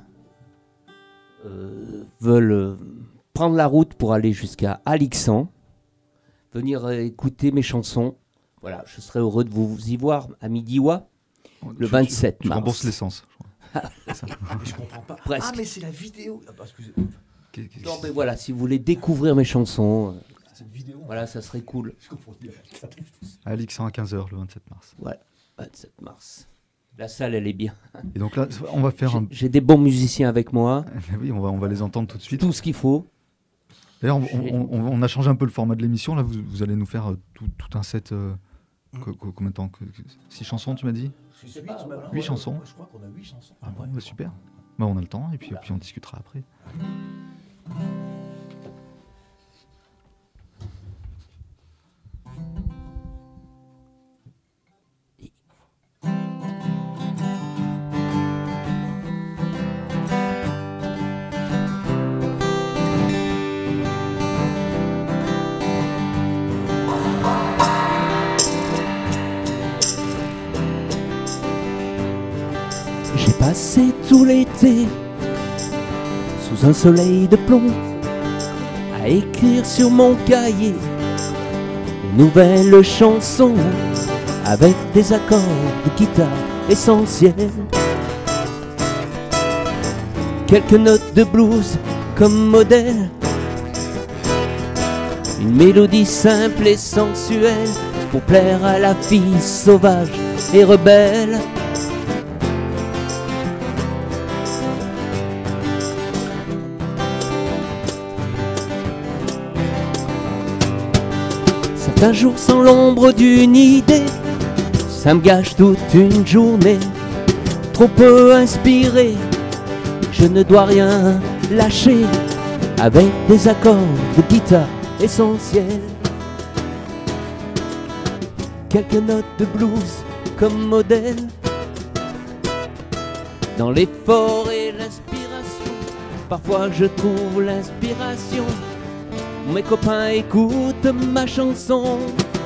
veulent prendre la route pour aller jusqu'à Alixan, venir écouter mes chansons, voilà, je serais heureux de vous y voir à Midiwa le 27 mars. Tu rembourses l'essence. Je comprends pas. Presque. Ah, mais c'est la vidéo. Ah, bah, excusez. Non, mais voilà, si vous voulez découvrir mes chansons, voilà, ça serait cool. À Alixan à 15h le 27 mars. Ouais, 27 mars. La salle, elle est bien. Et donc là, on va faire J'ai des bons musiciens avec moi. Oui, on va les entendre tout de suite. Tout ce qu'il faut. D'ailleurs, on a changé un peu le format de l'émission. Là, vous allez nous faire tout un set. Combien de temps? 6 chansons, tu m'as dit? 8 chansons. Je crois qu'on a 8 chansons. Ah bon, super. Bah, on a le temps et puis on discutera après. J'ai passé tout l'été sous un soleil de plomb à écrire sur mon cahier une nouvelle chanson avec des accords de guitare essentiels, quelques notes de blues comme modèle, une mélodie simple et sensuelle pour plaire à la fille sauvage et rebelle. Un jour sans l'ombre d'une idée, ça me gâche toute une journée. Trop peu inspiré, je ne dois rien lâcher, avec des accords de guitare essentiels, quelques notes de blues comme modèle. Dans l'effort et l'inspiration, parfois je trouve l'inspiration. Mes copains écoutent ma chanson.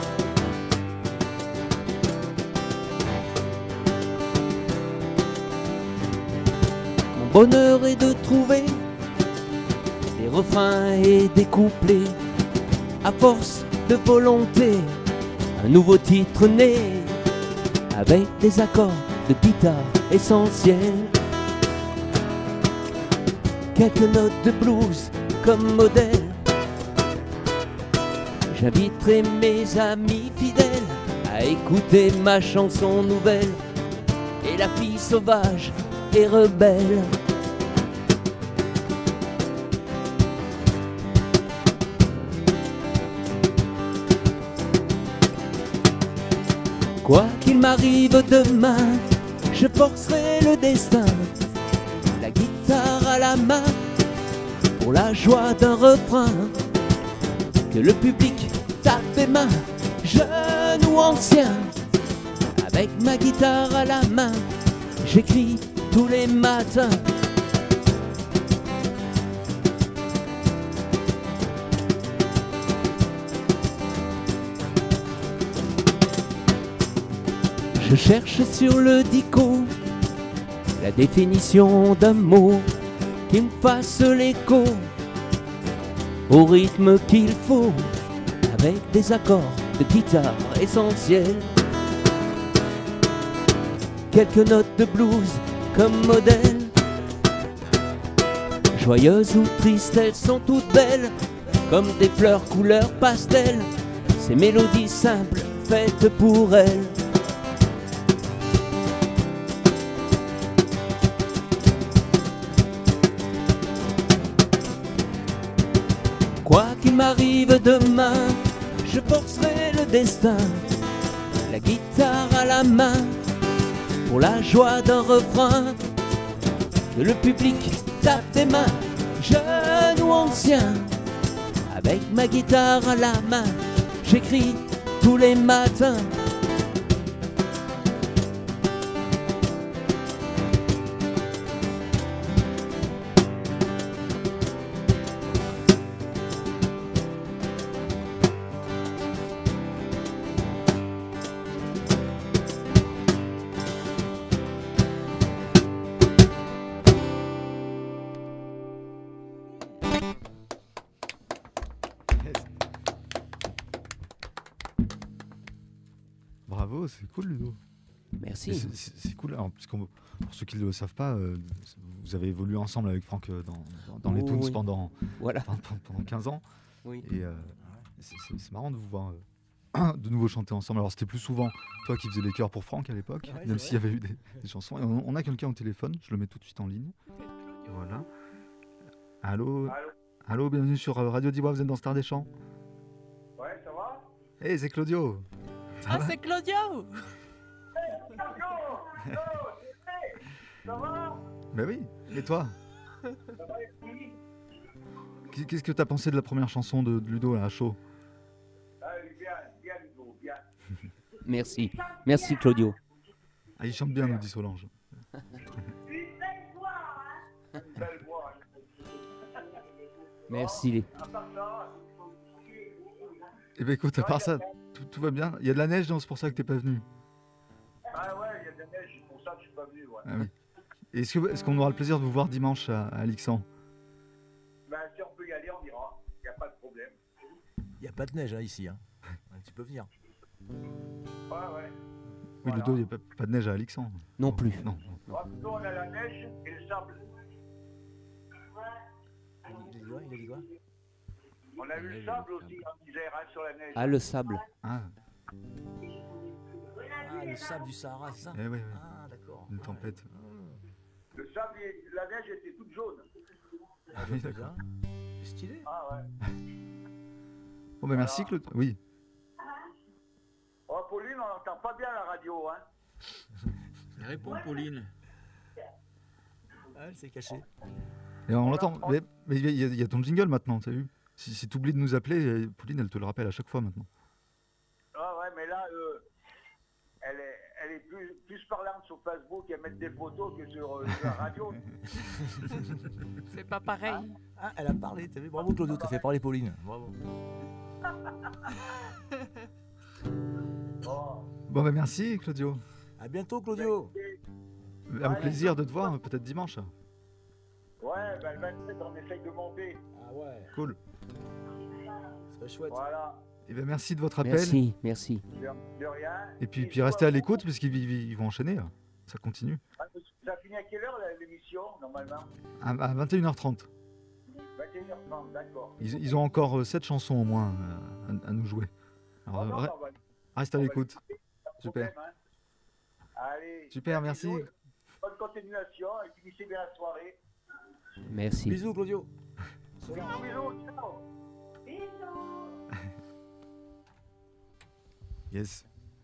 Mon bonheur est de trouver des refrains et des couplets. À force de volonté, un nouveau titre né, avec des accords de guitare essentiels, quelques notes de blues comme modèle. J'inviterai mes amis fidèles à écouter ma chanson nouvelle et la fille sauvage et rebelle. Quoi qu'il m'arrive demain, je forcerai le destin, la guitare à la main, pour la joie d'un refrain. Que le public tape des mains, jeunes ou anciens. Avec ma guitare à la main, j'écris tous les matins. Je cherche sur le dico la définition d'un mot qui me fasse l'écho au rythme qu'il faut, avec des accords de guitare essentiels, quelques notes de blues comme modèle. Joyeuses ou tristes, elles sont toutes belles, comme des fleurs couleur pastel, ces mélodies simples faites pour elles. Quoi qu'il m'arrive demain, je forcerai le destin, la guitare à la main, pour la joie d'un refrain. Que le public tape des mains, jeunes ou anciens. Avec ma guitare à la main, j'écris tous les matins. Bravo, c'est cool, Ludo. Merci. C'est cool. Alors, pour ceux qui ne le savent pas, vous avez évolué ensemble avec Franck dans les Toons pendant 15 ans. Oui. Et c'est marrant de vous voir de nouveau chanter ensemble. Alors, c'était plus souvent toi qui faisais les chœurs pour Franck à l'époque, même s'il y avait eu des chansons. Et on a quelqu'un au téléphone, je le mets tout de suite en ligne. Voilà. Allô, bienvenue sur Radio Diwa, vous êtes dans Star des Champs. Ouais, ça va? Hey, c'est Claudio. C'est Claudio. Ça va? Ben oui, et toi? Qu'est-ce que t'as pensé de la première chanson de Ludo là, à chaud? Bien, Ludo, bien. Merci, merci Claudio. Ah, il chante bien, nous dit Solange. Merci. Eh ben écoute, à part ça, tout va bien. Il y a de la neige, donc c'est pour ça que t'es pas venu. Ah ouais, il y a de la neige, c'est pour ça que je suis pas venu. Ouais. Ah oui. Est-ce qu'on aura le plaisir de vous voir dimanche à Alixan? Ben, si on peut y aller, on ira. Il n'y a pas de problème. Il n'y a pas de neige ici. Hein. Tu peux venir. Ouais. Oui, Ludo, il n'y a pas de neige à Alixan. Non plus. Non. Nous, on a la neige et le sable. Il a dit quoi? On a eu le sable aussi en hiver, hein, sur la neige. Ah, le sable. Ah, le sable du Sahara, c'est ça? Eh oui. Ah, d'accord. Une tempête. Le sable, la neige était toute jaune. Ah oui, d'accord. C'est stylé. Ah ouais. Bon, ben merci, Claude. Oui. Oh, Pauline, on n'entend pas bien la radio, hein. Réponds, Pauline. Ah, elle s'est cachée. Et on l'entend. Mais il y a ton jingle maintenant, t'as vu? Si tu oublies de nous appeler, Pauline, elle te le rappelle à chaque fois maintenant. Ah ouais, mais là, elle est plus parlante sur Facebook et mettre des photos que sur la radio. C'est pas pareil. Ah, elle a parlé, t'as vu? Bravo Claudio, t'as fait parler Pauline. Bravo. Bon, ben merci, Claudio. À bientôt, Claudio. Avec plaisir de te voir, peut-être dimanche. Ouais, ben le 27, on essaye de monter. Ah ouais. Cool. C'est chouette. Voilà. Et ben merci de votre appel. Merci. De rien. Et puis restez à l'écoute parce qu'ils vont enchaîner. Là. Ça continue. Ça finit à quelle heure l'émission, normalement? À 21h30. 21h30, d'accord. Ils ont encore 7 chansons au moins à nous jouer. Alors, reste à l'écoute. Super. Problème, hein. Allez. Super, merci. Bonne continuation et finissez bien la soirée. Merci. Bisous, Claudio. Bisous, ciao. Yes.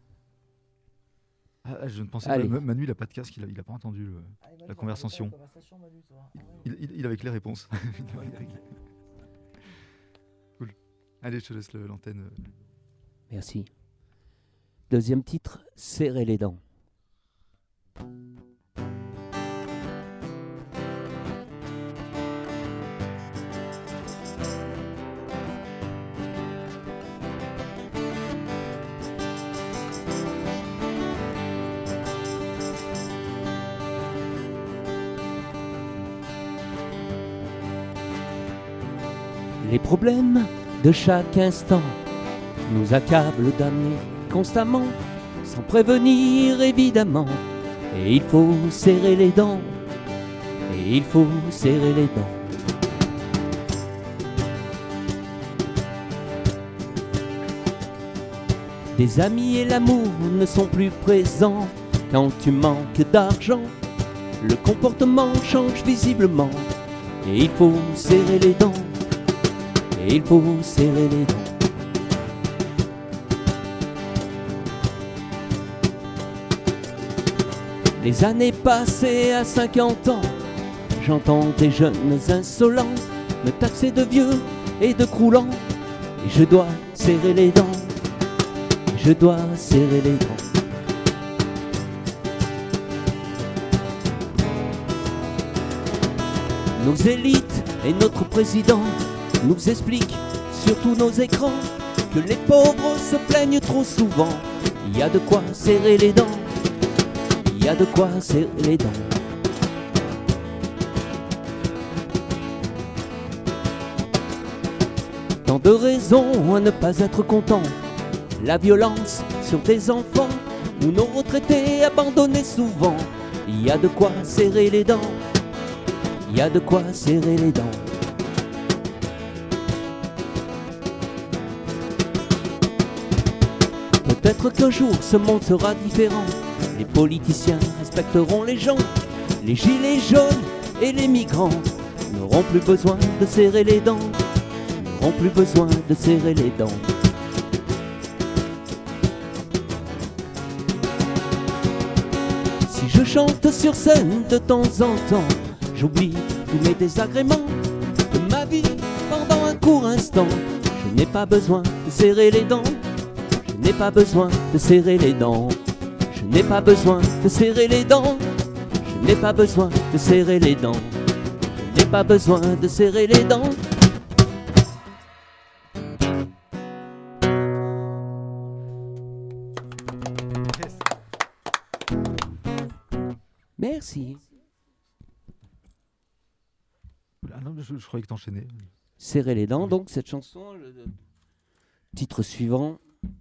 Ah, je ne pensais Allez. pas. Manu, il n'a pas de casque, il n'a pas entendu la conversation. Il a avec les réponses. Cool. Allez, je te laisse l'antenne. Merci. Deuxième titre, Serrer les dents. Les problèmes de chaque instant nous accablent d'amener constamment, sans prévenir évidemment. Et il faut serrer les dents, et il faut serrer les dents. Des amis et l'amour ne sont plus présents quand tu manques d'argent. Le comportement change visiblement, et il faut serrer les dents. Et il faut serrer les dents. Les années passées à 50 ans, j'entends des jeunes insolents me taxer de vieux et de croulant. Et je dois serrer les dents. Je dois serrer les dents. Nos élites et notre président nous expliquent sur tous nos écrans que les pauvres se plaignent trop souvent. Il y a de quoi serrer les dents. Il y a de quoi serrer les dents. Tant de raisons à ne pas être content. La violence sur des enfants ou nos retraités abandonnés souvent. Il y a de quoi serrer les dents. Il y a de quoi serrer les dents. Peut-être qu'un jour ce monde sera différent. Les politiciens respecteront les gens. Les gilets jaunes et les migrants n'auront plus besoin de serrer les dents. N'auront plus besoin de serrer les dents. Si je chante sur scène de temps en temps, j'oublie tous mes désagréments de ma vie pendant un court instant. Je n'ai pas besoin de serrer les dents. Je n'ai pas besoin de serrer les dents. Je n'ai pas besoin de serrer les dents. Je n'ai pas besoin de serrer les dents. Je n'ai pas besoin de serrer les dents. Merci. Ah non, je croyais que t'enchaînais. Serrer les dents, donc cette chanson, le titre suivant.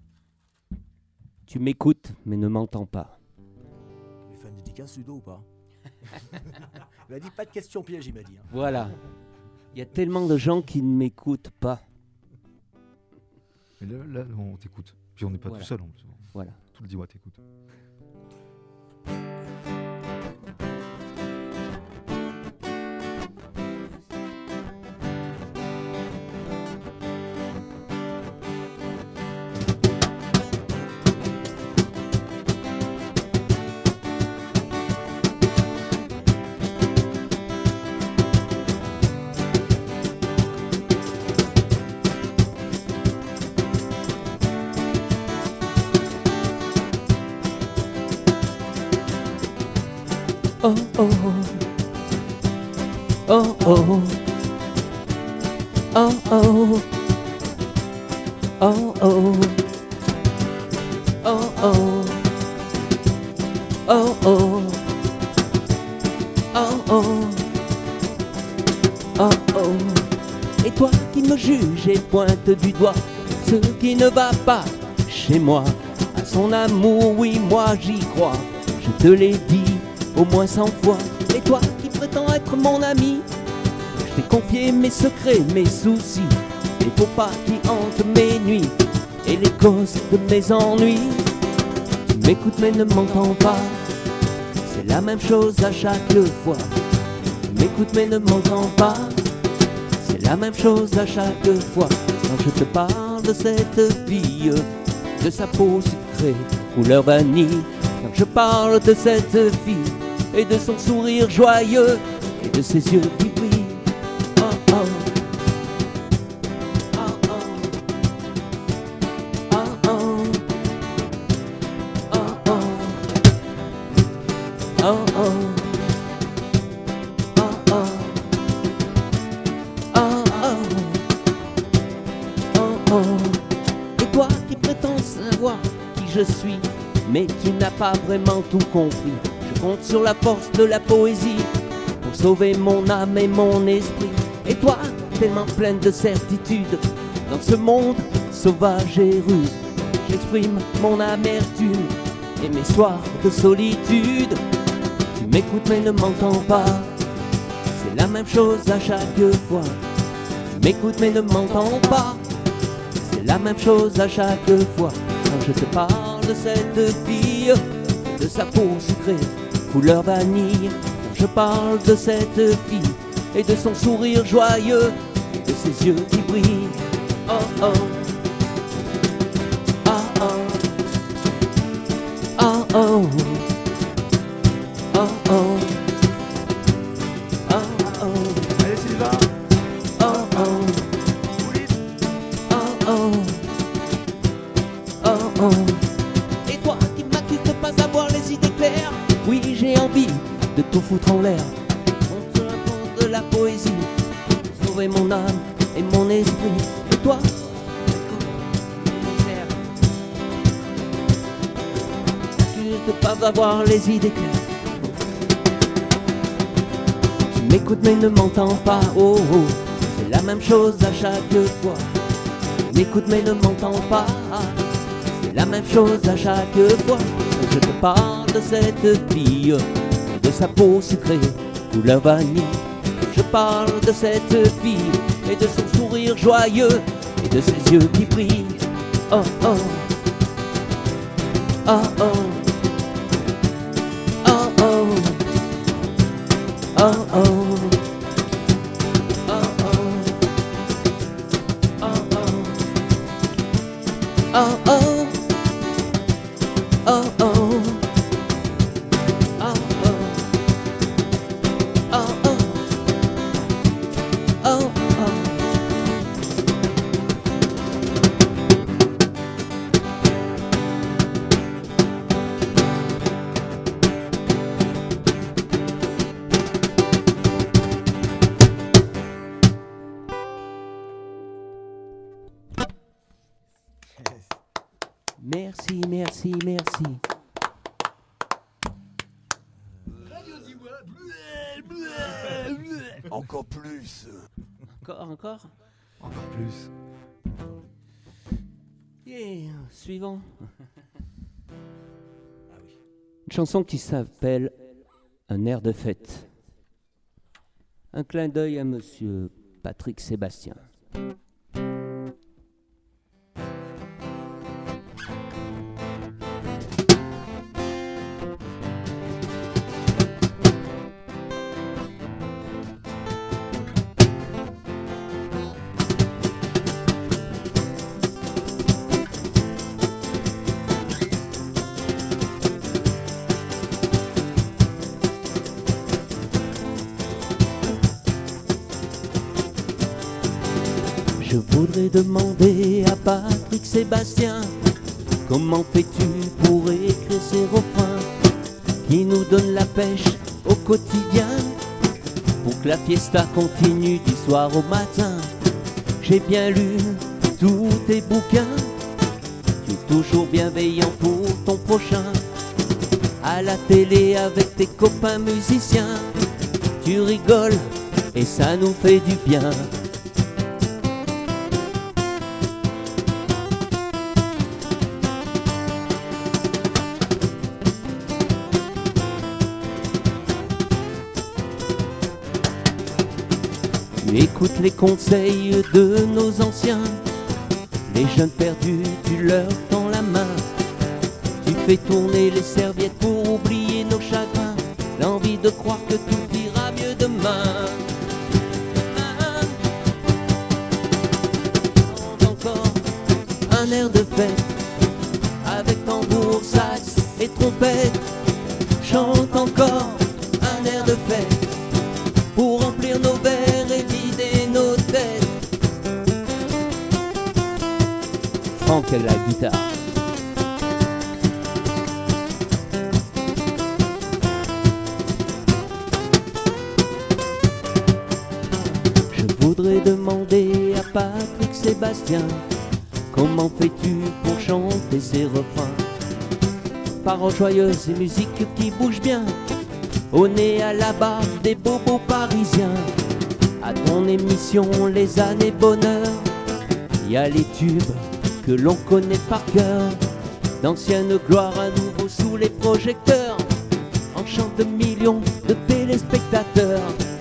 Tu m'écoutes, mais ne m'entends pas. Il fait une dédicace, Ludo, ou pas? Il m'a dit pas de questions pièges, il m'a dit. Hein. Voilà. Il y a tellement de gens qui ne m'écoutent pas. Mais là, on t'écoute. Puis on n'est pas Voilà. tout seul en plus. Voilà. Tout le Diois t'écoute. Oh oh oh oh oh oh oh oh oh oh oh oh oh oh oh oh. Et toi qui me juges et pointe du doigt ce qui ne va pas chez moi. À son amour, oui, moi j'y crois. Je te l'ai dit au moins 100 fois. Et toi qui prétends être mon ami, Je t'ai confié mes secrets, mes soucis, les faux pas qui hantent mes nuits et les causes de mes ennuis. Tu m'écoutes mais ne m'entends pas, c'est la même chose à chaque fois. Tu m'écoutes mais ne m'entends pas, c'est la même chose à chaque fois. Quand je te parle de cette fille, de sa peau sucrée, couleur vanille. Quand je parle de cette fille et de son sourire joyeux et de ses yeux qui brillent. Oh oh. Oh oh. Oh oh. Oh oh. Oh oh. Oh oh. Oh oh. Oh oh. Et toi qui prétends savoir qui je suis, mais tu n'as pas vraiment tout compris. Je compte sur la force de la poésie pour sauver mon âme et mon esprit. Et toi, tellement pleine de certitude, dans ce monde sauvage et rude, j'exprime mon amertume et mes soirs de solitude. Tu m'écoutes mais ne m'entends pas, c'est la même chose à chaque fois. Tu m'écoutes mais ne m'entends pas, c'est la même chose à chaque fois. Quand je te parle de cette fille, de sa peau sucrée, couleur vanille. Quand je parle de cette fille et de son sourire joyeux, et de ses yeux qui brillent. Oh oh. Oh oh. Oh oh. Oh oh. Oh oh. Allez Sylvain. Oh oh. Oh oh. Oh oh. Et toi qui m'accuses de pas avoir les idées claires, oui j'ai envie de tout foutre en l'air. Contre la force de la poésie, sauver mon âme et mon esprit. Et toi, m'accuses de pas avoir les idées claires. Tu m'écoutes mais ne m'entends pas, oh oh. C'est la même chose à chaque fois. Tu m'écoutes mais ne m'entends pas, c'est la même chose à chaque fois. Quand je te parle de cette fille, de sa peau sucrée, couleur vanille. Je parle de cette fille et de son sourire joyeux et de ses yeux qui brillent. Oh oh. Oh oh. Oh oh. Oh oh. Oh oh. Oh oh. Oh oh. Oh oh. Merci, merci, merci. Encore plus. Encore Encore plus. Yeah, suivant. Une chanson qui s'appelle Un air de fête. Un clin d'œil à monsieur Patrick Sébastien. Je voudrais demander à Patrick Sébastien, comment fais-tu pour écrire ces refrains qui nous donnent la pêche au quotidien, pour que la fiesta continue du soir au matin. J'ai bien lu tous tes bouquins, tu es toujours bienveillant pour ton prochain. À la télé avec tes copains musiciens, tu rigoles et ça nous fait du bien. Tu écoutes les conseils de nos anciens, les jeunes perdus, tu leur tends la main. Tu fais tourner les serviettes pour oublier nos chagrins, l'envie de croire que tout ira mieux demain. Encore un air de fête, avec tambour, sax et trompette. Chante encore un air de fête, pour remplir nos verres et vider nos têtes. Franck à la guitare. Je voudrais demander à Patrick Sébastien, comment fais-tu pour chanter ces refrains? Paroles joyeuses et musique qui bouge bien, au nez à la barbe des bobos parisiens. À ton émission Les années bonheur, y a les tubes que l'on connaît par cœur, d'anciennes gloires à nouveau sous les projecteurs, enchantent de millions de téléspectateurs.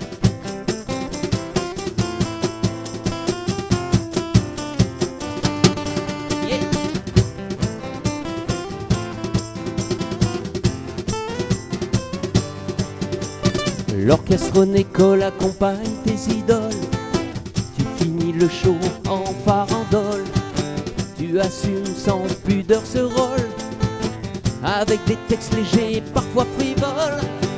L'orchestre Nécole accompagne tes idoles. Tu finis le show en farandole. Tu assumes sans pudeur ce rôle, avec des textes légers et parfois frivoles.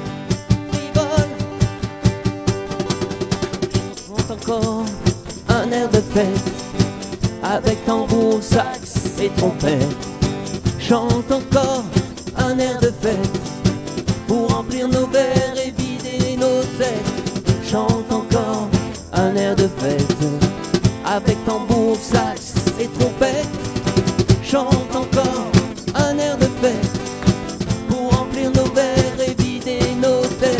Chante encore un air de fête, avec tambour, sax et trompette. Chante encore un air de fête, pour remplir nos verres et vider nos têtes. Chante encore un air de fête, avec tambour, sax et trompette. Chante encore un air de fête, pour remplir nos verres et vider nos têtes.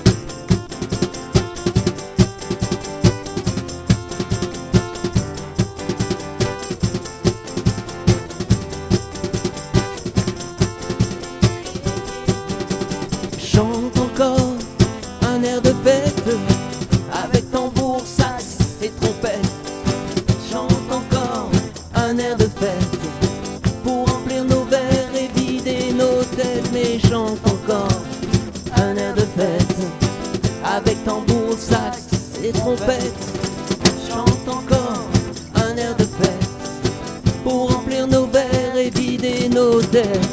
Chante encore un air de fête, avec tambour, sax et trompette. Chante encore un air de fête, pour remplir nos verres et vider nos têtes. Mais chante encore un air de fête, avec tambour, sax et trompette. Chante encore un air de fête, pour remplir nos verres et vider nos têtes.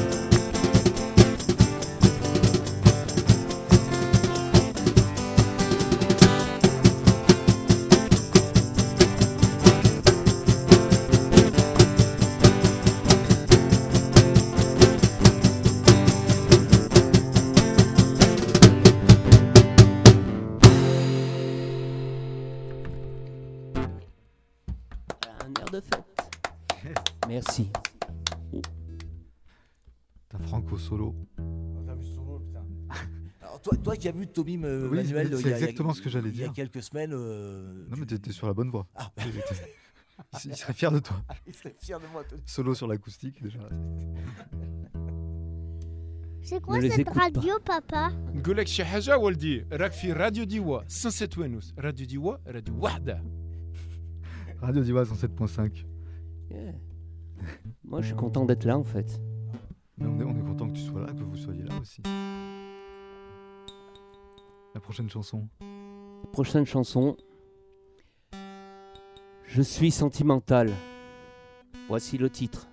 Un air de fête. Merci. T'as Franck au solo. Alors toi qui as vu Tommy Manuel, c'est exactement ce que j'allais dire. Il y a quelques semaines. Non mais t'étais sur la bonne voie. Ah. Il serait fier de toi. Il serait fier de moi. Solo sur l'acoustique déjà. C'est quoi cette radio, papa? نقول لك شي حاجة ولدي، راك في راديو ديوا 107 ونوس، راديو ديوا راديو وحدة. Radio Diva 107.5. Yeah. Moi je suis content d'être là en fait. Mais on est content que tu sois là, que vous soyez là aussi. La prochaine chanson. Prochaine chanson. Je suis sentimental. Voici le titre.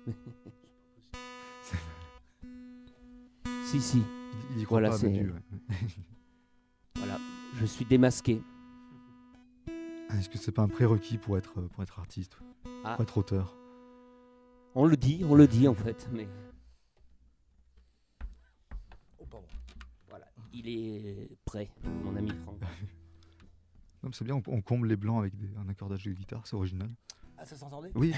Si. Il y croit voilà, pas, c'est. ouais. Voilà, je suis démasqué. Est-ce que c'est pas un prérequis pour être artiste, pour être auteur? On le dit en fait, mais. Oh, pardon. Voilà, il est prêt, mon ami Franck. Non, c'est bien, on comble les blancs avec un accordage de guitare, c'est original. Ah, ça s'entendait? Oui.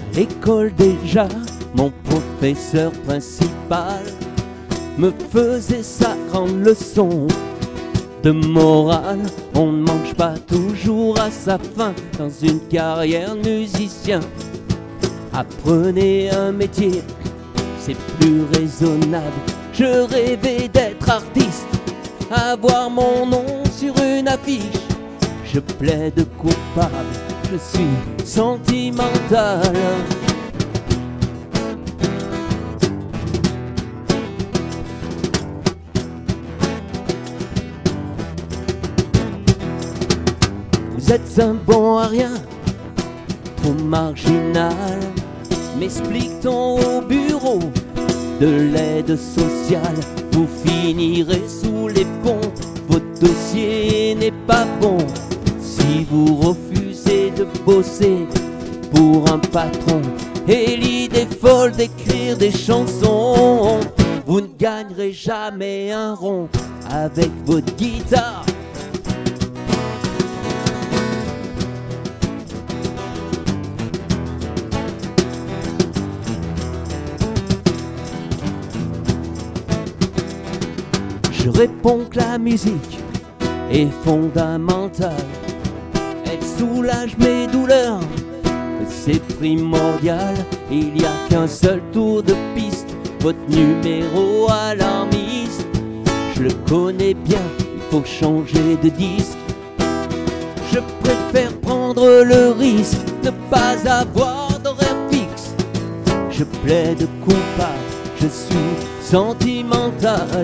l'école déjà, mon professeur principal me faisait sa grande leçon de morale. On ne mange pas toujours à sa faim dans une carrière musicien. Apprenez un métier, c'est plus raisonnable. Je rêvais d'être artiste, avoir mon nom sur une affiche. Je plaide coupable, je suis sentimental. Vous êtes un bon à rien, trop marginal. M'explique-t-on au bureau de l'aide sociale, vous finirez sous les ponts, votre dossier n'est pas bon. Si vous refusez de bosser pour un patron et l'idée folle d'écrire des chansons, vous ne gagnerez jamais un rond avec votre guitare. Je réponds que la musique est fondamentale. Elle soulage mes douleurs, c'est primordial. Il n'y a qu'un seul tour de piste, votre numéro alarmiste. Je le connais bien, il faut changer de disque. Je préfère prendre le risque, ne pas avoir d'horaire fixe. Je plaide coupable, je suis sentimental.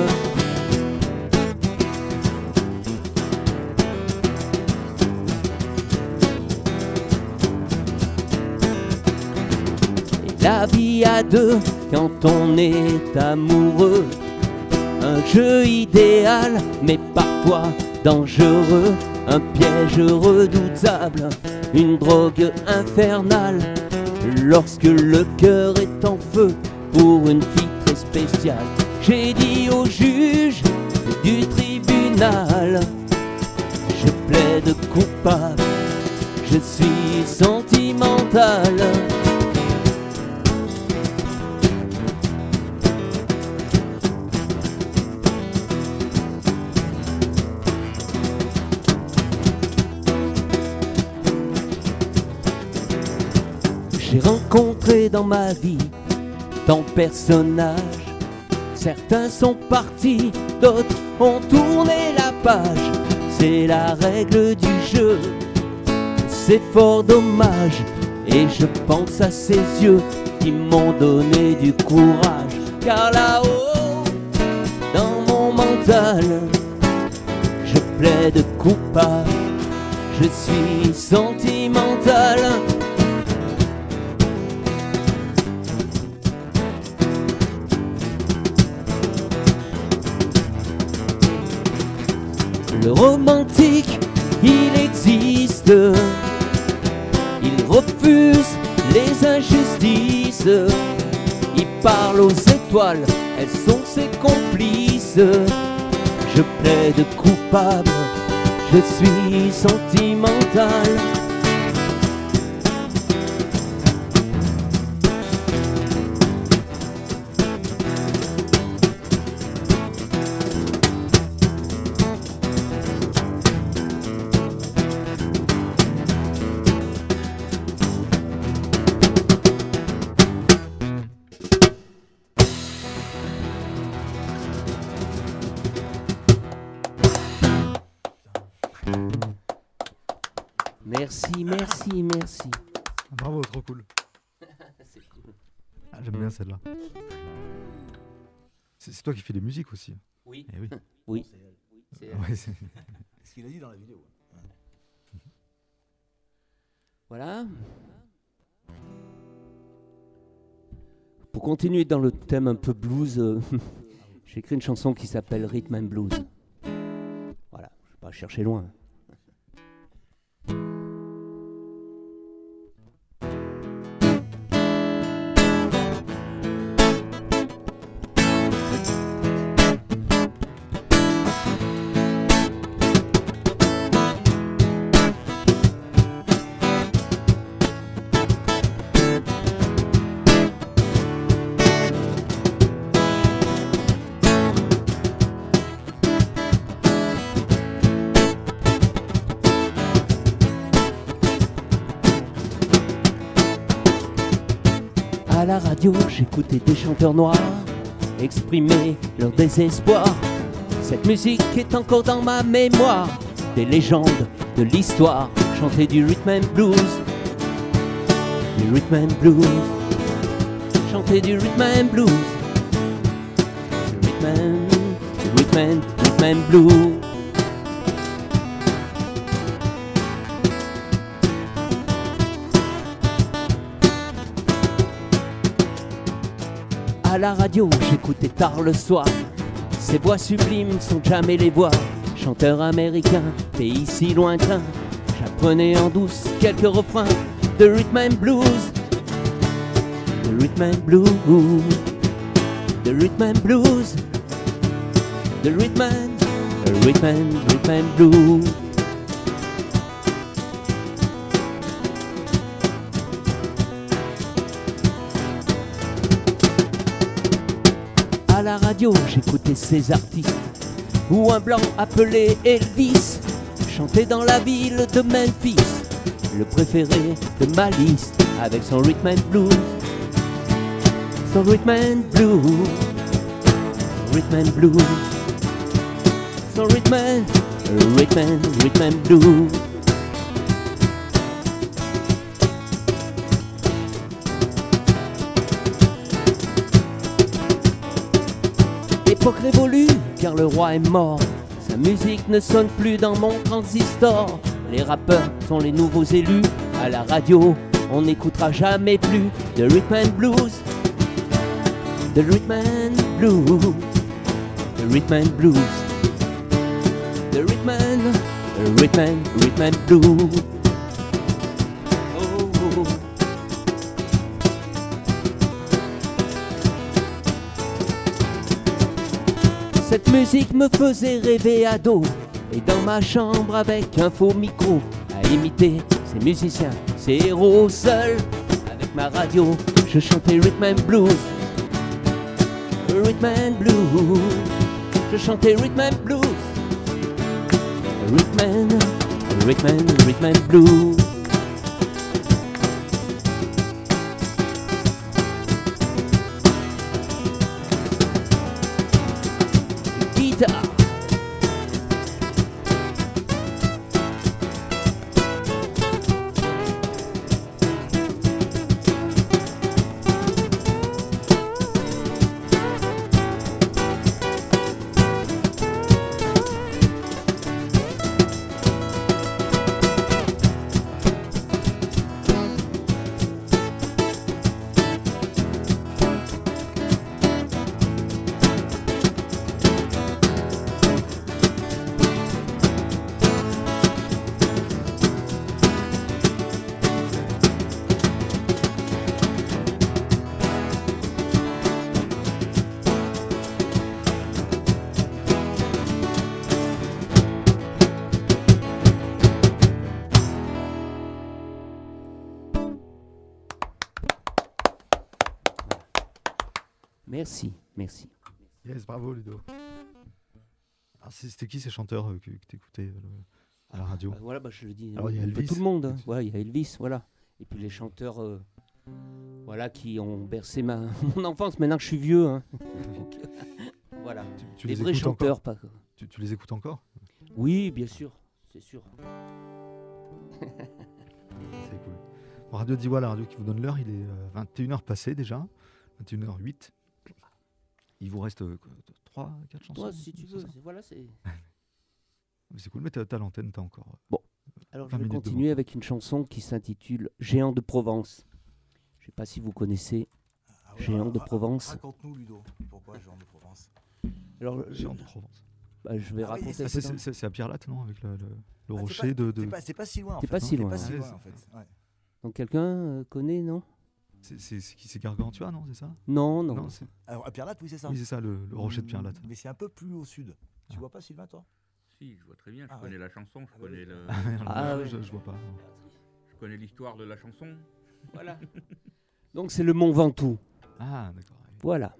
La vie à deux, quand on est amoureux, un jeu idéal, mais parfois dangereux, un piège redoutable, une drogue infernale, lorsque le cœur est en feu pour une fille très spéciale. J'ai dit au juge du tribunal, je plaide coupable, je suis sentimental. J'ai rencontré dans ma vie tant de personnages. Certains sont partis, d'autres ont tourné la page. C'est la règle du jeu, c'est fort dommage. Et je pense à ces yeux qui m'ont donné du courage. Car là-haut, dans mon mental, je plaide coupable, je suis sentimental. Le romantique, il existe, il refuse les injustices, il parle aux étoiles, elles sont ses complices. Je plaide coupable, je suis sentimental. Merci. Bravo, trop cool. C'est cool. Ah, j'aime bien celle-là. C'est toi qui fais les musiques aussi. Oui. Eh oui. Oui. C'est ce qu'il a dit dans la vidéo. Voilà. Pour continuer dans le thème un peu blues, j'ai écrit une chanson qui s'appelle Rhythm and Blues. Voilà, je ne vais pas chercher loin. À la radio, j'écoutais des chanteurs noirs exprimer leur désespoir. Cette musique est encore dans ma mémoire. Des légendes de l'histoire, chanter du rhythm and blues. Du rhythm and blues. Chanter du rhythm and blues. Du rhythm and blues. À la radio, j'écoutais tard le soir. Ces voix sublimes sont jamais les voix. Chanteurs américains, pays si lointains. J'apprenais en douce quelques refrains de rhythm and blues. De rhythm and blues. De rhythm and blues. De rhythm and blues. À la radio, j'écoutais ces artistes, ou un blanc appelé Elvis, chantait dans la ville de Memphis, le préféré de ma liste, avec son rhythm and blues, son rhythm and blues, son rhythm and blues, son rhythm and blues. Époque révolue, car le roi est mort. Sa musique ne sonne plus dans mon transistor. Les rappeurs sont les nouveaux élus. À la radio, on n'écoutera jamais plus de rhythm and blues. De rhythm and blues. De rhythm and blues. De rhythm and blues. Cette musique me faisait rêver ado, et dans ma chambre avec un faux micro, à imiter ces musiciens, ces héros seuls. Avec ma radio, je chantais rhythm and blues, rhythm and blues. Je chantais rhythm and blues, rhythm and blues. Merci, merci. Yes, bravo Ludo. Alors, c'était qui ces chanteurs que tu écoutais à la radio? Voilà, je le dis. Alors, il y a Elvis. Tout le monde. Hein. Ouais, il y a Elvis, voilà. Et puis les chanteurs voilà, qui ont bercé mon enfance. Maintenant que je suis vieux. Hein. Donc, voilà. Tu les les vrais chanteurs. Pas... Tu les écoutes encore? Oui, bien sûr. C'est sûr. C'est cool. Bon, Radio Diwa, la radio qui vous donne l'heure, il est 21h passé déjà. 21h08. Il vous reste 3, 4 chansons. Toi, si tu veux. Voilà, c'est... C'est cool, mais t'as l'antenne, t'as encore... Bon, alors je vais continuer avec une chanson qui s'intitule « Géant de Provence ». Je ne sais pas si vous connaissez Géant de Provence. Raconte-nous, Ludo, pourquoi Géant de Provence? Alors, Géant de Provence. Je vais raconter... C'est à Pierre-Latte, non? Avec le rocher de... C'est pas si loin, en fait. C'est pas si loin, en fait. Ouais. Donc quelqu'un connaît, non? C'est Gargantua, non? C'est ça? Non. Alors, à Pierre-Latte, oui, c'est ça. Oui, c'est ça, le rocher de Pierre-Latte. Mais c'est un peu plus au sud. Tu vois pas, Sylvain, toi? Si, je vois très bien. Je connais la chanson, je connais le... Je vois pas. Je connais l'histoire de la chanson. Voilà. Donc c'est le Mont Ventoux. Ah, d'accord. Voilà.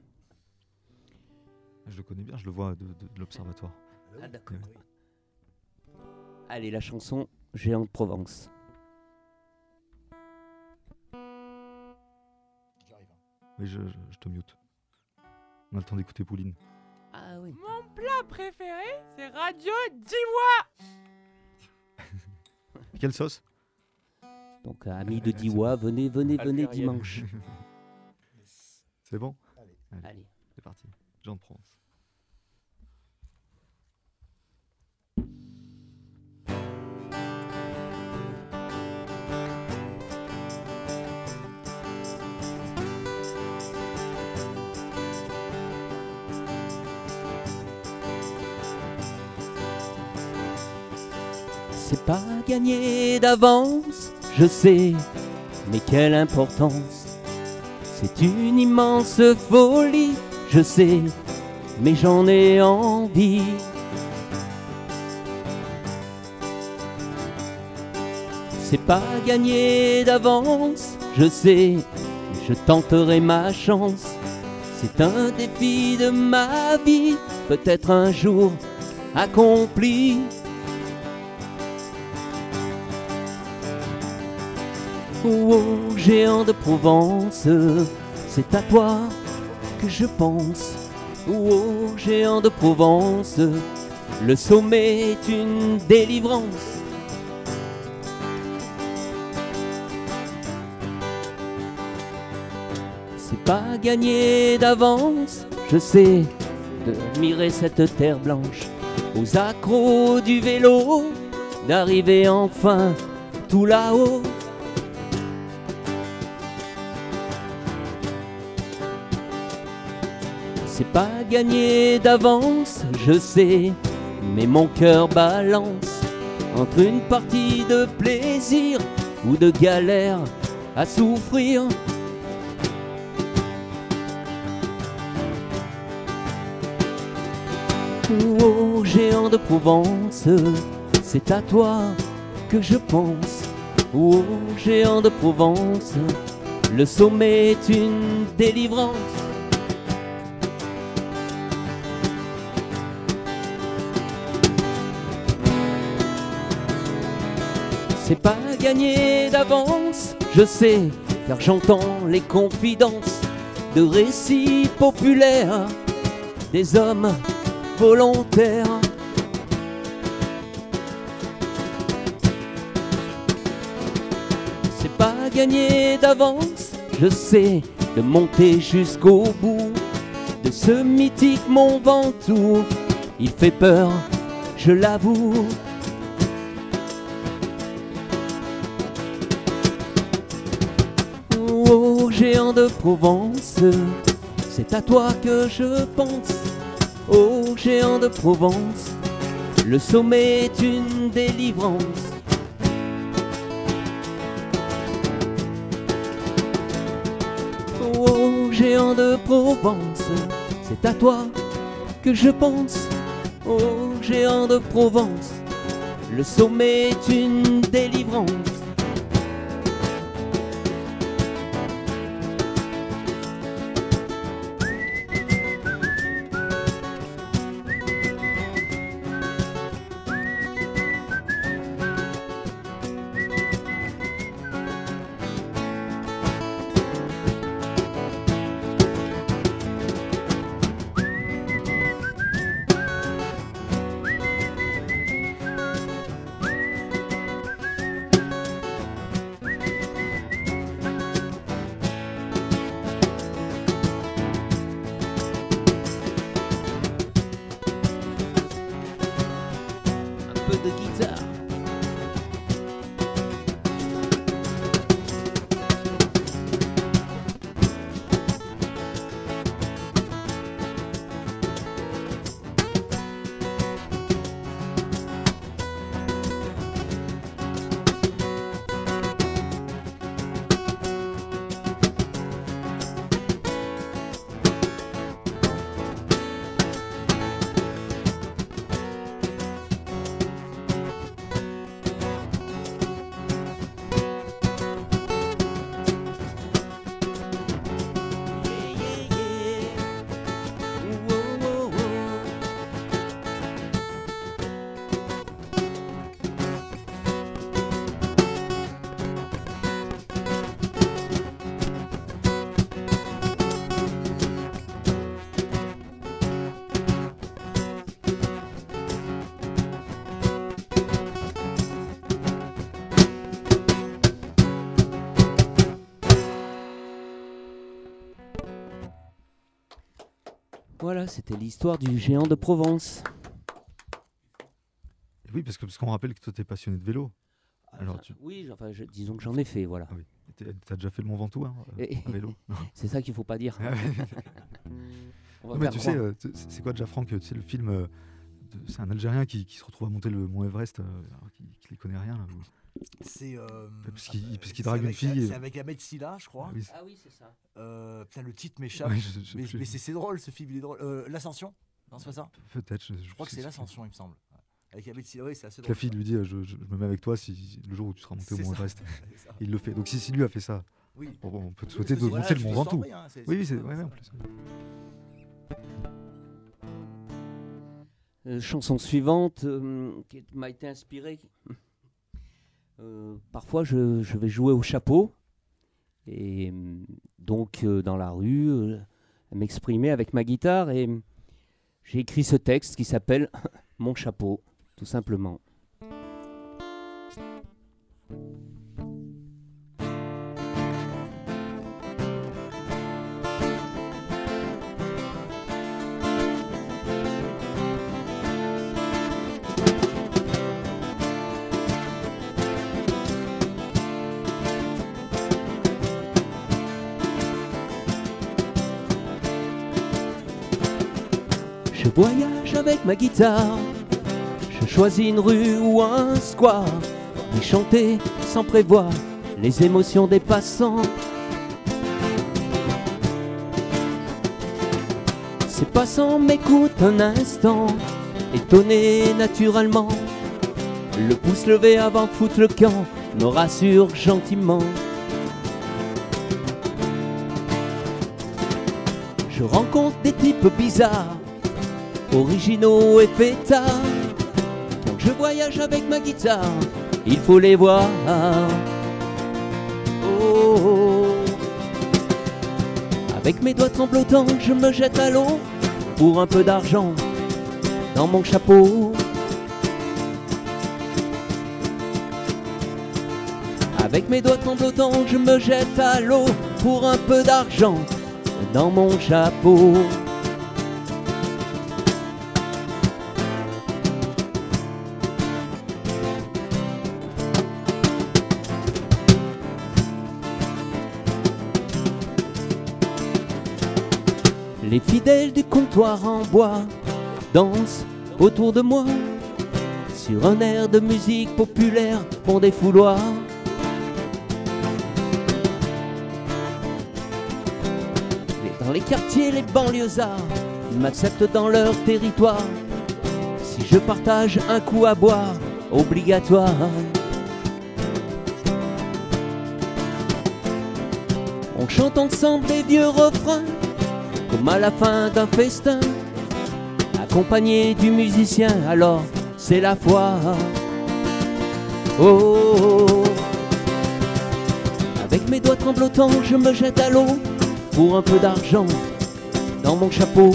Je le connais bien, je le vois de l'observatoire. Ah, d'accord. Oui. Allez, la chanson Géant de Provence. J'arrive. Oui, je te mute. On a le temps d'écouter Pauline. Ah oui. Mon plat préféré, c'est Radio Diwa. Quelle sauce? Donc, amis de Diwa, venez dimanche. C'est bon? Allez. C'est parti. Jean de Provence. C'est pas gagné d'avance, je sais, mais quelle importance. C'est une immense folie, je sais, mais j'en ai envie. C'est pas gagné d'avance, je sais, je tenterai ma chance. C'est un défi de ma vie, peut-être un jour accompli. Oh, géant de Provence, c'est à toi que je pense. Oh, géant de Provence, le sommet est une délivrance. C'est pas gagné d'avance, je sais, d'admirer cette terre blanche. Aux accros du vélo, d'arriver enfin tout là-haut. C'est pas gagné d'avance, je sais, mais mon cœur balance entre une partie de plaisir ou de galère à souffrir. Oh, géant de Provence, c'est à toi que je pense. Oh, géant de Provence, le sommet est une délivrance. C'est pas gagné d'avance, je sais, car j'entends les confidences de récits populaires des hommes volontaires. C'est pas gagné d'avance, je sais, de monter jusqu'au bout de ce mythique Mont Ventoux. Il fait peur, je l'avoue. Oh, géant de Provence, c'est à toi que je pense. Oh, géant de Provence, le sommet est une délivrance. Oh, géant de Provence, c'est à toi que je pense. Oh, géant de Provence, le sommet est une délivrance. Voilà, c'était l'histoire du géant de Provence. Et oui, parce qu'on rappelle que toi, tu es passionné de vélo. Alors, oui, enfin, disons que j'en ai fait, voilà. Ah oui. Tu as déjà fait le Mont Ventoux, à vélo? C'est ça qu'il ne faut pas dire. Mais tu sais, c'est quoi déjà, Franck? Tu sais, le film, c'est un Algérien qui se retrouve à monter le Mont Everest, alors qu'il ne connaît rien. Là. C'est parce qu'il drague une fille. C'est avec Ahmed Silla, je crois. Ah oui, c'est ça. Putain, le titre m'échappe. Oui, mais c'est drôle, ce film, il est drôle. L'Ascension? Non, c'est pas ça? Peut-être. Je crois que c'est l'Ascension, il me semble. Avec Ahmed Silla, oui, c'est assez drôle. La fille lui dit je me mets avec toi le jour où tu seras monté au Mont Everest. Il le fait. Donc si lui a fait ça, oui. On peut te souhaiter de monter le Mont Ventoux. Oui, c'est vrai en plus. Chanson suivante qui m'a été inspirée. Parfois, je vais jouer au chapeau et donc dans la rue, m'exprimer avec ma guitare et j'ai écrit ce texte qui s'appelle Mon chapeau, tout simplement. Je voyage avec ma guitare, je choisis une rue ou un square, et chanter sans prévoir les émotions des passants. Ces passants m'écoutent un instant, étonnés naturellement, le pouce levé avant de foutre le camp, me rassure gentiment. Je rencontre des types bizarres, originaux et fêtards. Quand je voyage avec ma guitare, il faut les voir. Oh, oh. Avec mes doigts tremblotants, je me jette à l'eau pour un peu d'argent dans mon chapeau. Avec mes doigts tremblotants, je me jette à l'eau pour un peu d'argent dans mon chapeau. Les fidèles du comptoir en bois dansent autour de moi sur un air de musique populaire pour des fouloirs. Dans les quartiers, les banlieusards, ils m'acceptent dans leur territoire. Si je partage un coup à boire, obligatoire. On chante ensemble des vieux refrains, comme à la fin d'un festin, accompagné du musicien, alors c'est la foi. Oh, oh, oh. Avec mes doigts tremblotants, je me jette à l'eau pour un peu d'argent dans mon chapeau.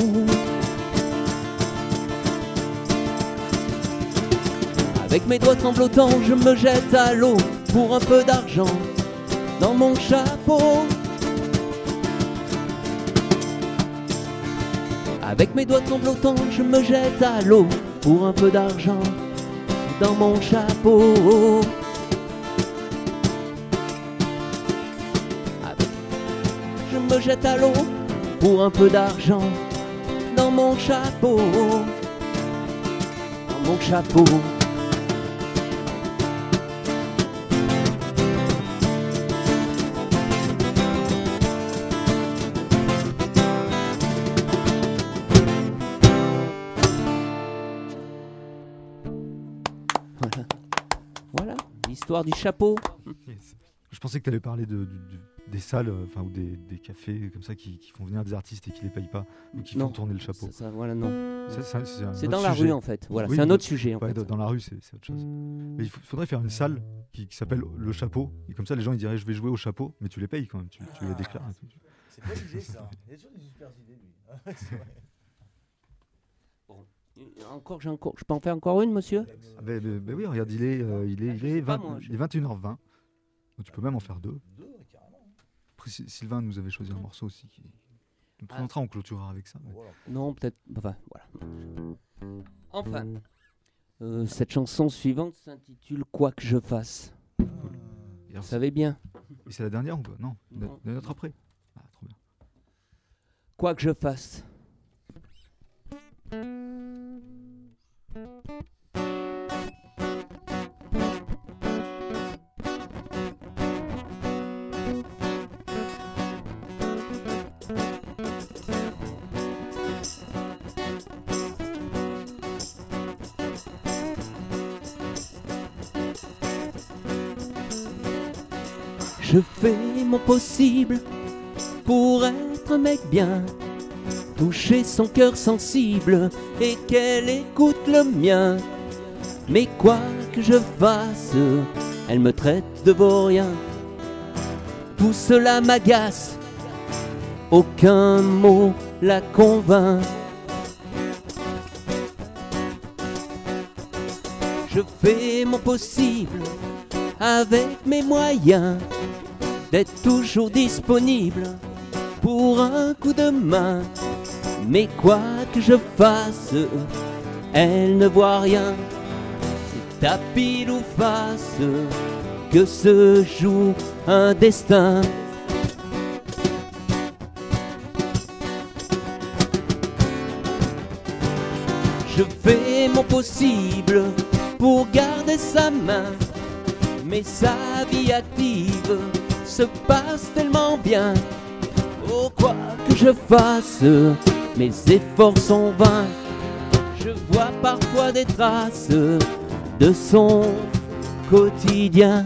Avec mes doigts tremblotants, je me jette à l'eau pour un peu d'argent dans mon chapeau. Avec mes doigts tremblotants, je me jette à l'eau pour un peu d'argent dans mon chapeau. Je me jette à l'eau pour un peu d'argent dans mon chapeau. Dans mon chapeau. Voilà, l'histoire du chapeau. Yes. Je pensais que tu allais parler des salles, enfin, ou des cafés comme ça qui font venir des artistes et qui les payent pas, ou qui font tourner le chapeau. Ça, voilà, non. C'est dans la rue en fait. Voilà, oui, c'est un autre sujet. En fait. Dans la rue, c'est autre chose. Mais il faudrait faire une salle qui s'appelle le chapeau, et comme ça les gens ils diraient je vais jouer au chapeau, mais tu les payes quand même, tu les déclares. C'est pas l'idée ça. Il y a toujours des super idées lui. C'est vrai. Je peux en faire encore une, monsieur? Oui, regarde, il est 21h20. Donc tu peux même en faire deux. Après, Sylvain nous avait choisi un morceau aussi. De temps en temps, on clôturera avec ça. Mais... Non, peut-être. Enfin, voilà. Enfin, cette chanson suivante s'intitule Quoi que je fasse. Vous savez bien. Et c'est la dernière ou pas? Non, la autre après. Ah, trop bien. Quoi que je fasse. Je fais mon possible pour être un mec bien, toucher son cœur sensible et qu'elle écoute le mien. Mais quoi que je fasse, elle me traite de vaurien. Tout cela m'agace, aucun mot la convainc. Je fais mon possible avec mes moyens d'être toujours disponible pour un coup de main. Mais quoi que je fasse, elle ne voit rien. C'est à pile ou face que se joue un destin. Je fais mon possible pour garder sa main, mais sa vie active se passe tellement bien. Oh, quoi que je fasse, mes efforts sont vains. Je vois parfois des traces de son quotidien.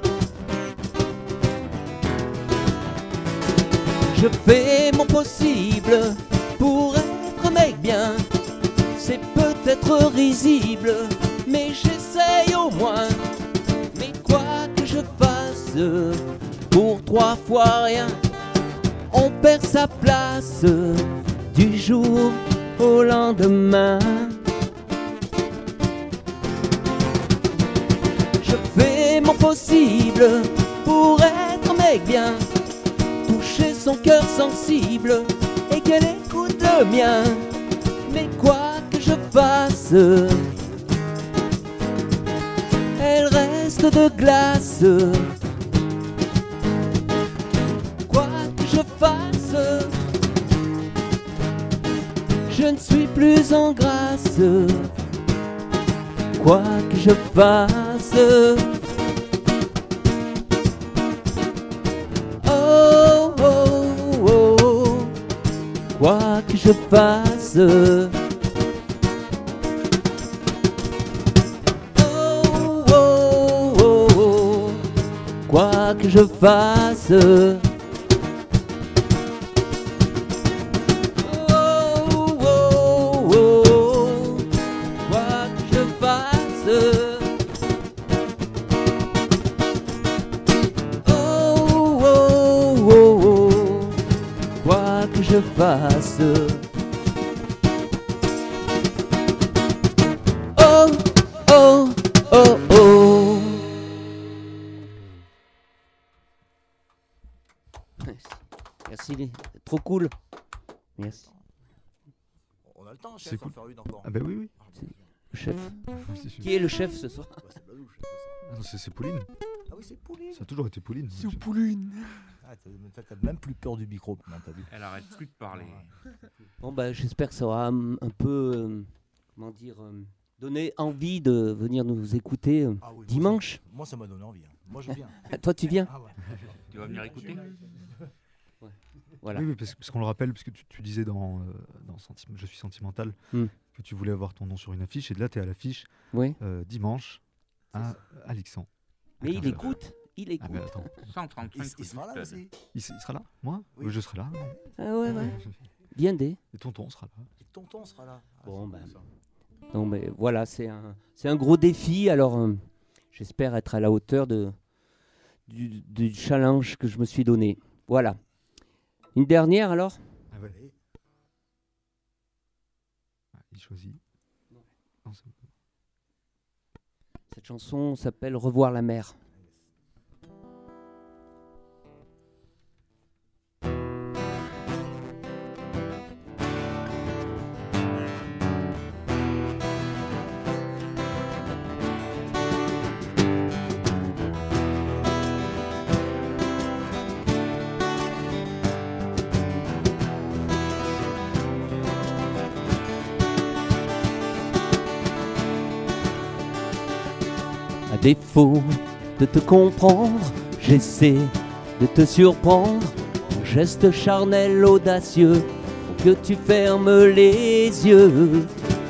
Je fais mon possible pour être un mec bien. C'est peut-être risible, mais j'essaye au moins. Mais quoi que je fasse, pour 3 fois rien, on perd sa place du jour au lendemain. Je fais mon possible pour être un mec bien, toucher son cœur sensible et qu'elle écoute le mien. Mais quoi que je fasse, elle reste de glace. Quoi que je fasse, je ne suis plus en grâce. Quoi que je fasse, oh, oh, oh, oh. Quoi que je fasse, oh, oh, oh, oh. Quoi que je fasse, je fasse. Oh, oh, oh, oh. Merci, trop cool. Merci. On a le temps, chef, c'est cool. en faire une encore. Ah bah oui, oui. Le chef. Qui est le chef ce soir? Ah non, c'est Pauline. Ah oui, c'est Pauline. Ça a toujours été Pauline. C'est Pauline. Ah, t'as même plus peur du micro, non, t'as vu. Elle arrête plus de parler. Bon bah j'espère que ça aura un peu, comment dire, donné envie de venir nous écouter dimanche. Moi ça m'a donné envie. Hein. Moi je viens. Toi tu viens? Ah ouais. Tu vas venir écouter? Ouais. Voilà. Oui, parce qu'on le rappelle, parce que tu disais dans Je suis sentimental que tu voulais avoir ton nom sur une affiche, et là tu es à l'affiche dimanche à Alexandre. Mais il écoute. Il écoute. Ah mais attends. 135 il sera là aussi. Il sera là? Moi? Oui. Je serai là. Ah ouais, ouais. Bien dit. Et tonton sera là. Et tonton sera là. Bon, ben. Non, mais voilà, c'est un gros défi. Alors, j'espère être à la hauteur du challenge que je me suis donné. Voilà. Une dernière alors? Ah ouais. Il choisit. Non, cette chanson s'appelle Revoir la mer. défaut de te comprendre, j'essaie de te surprendre. Mon geste charnel audacieux pour que tu fermes les yeux.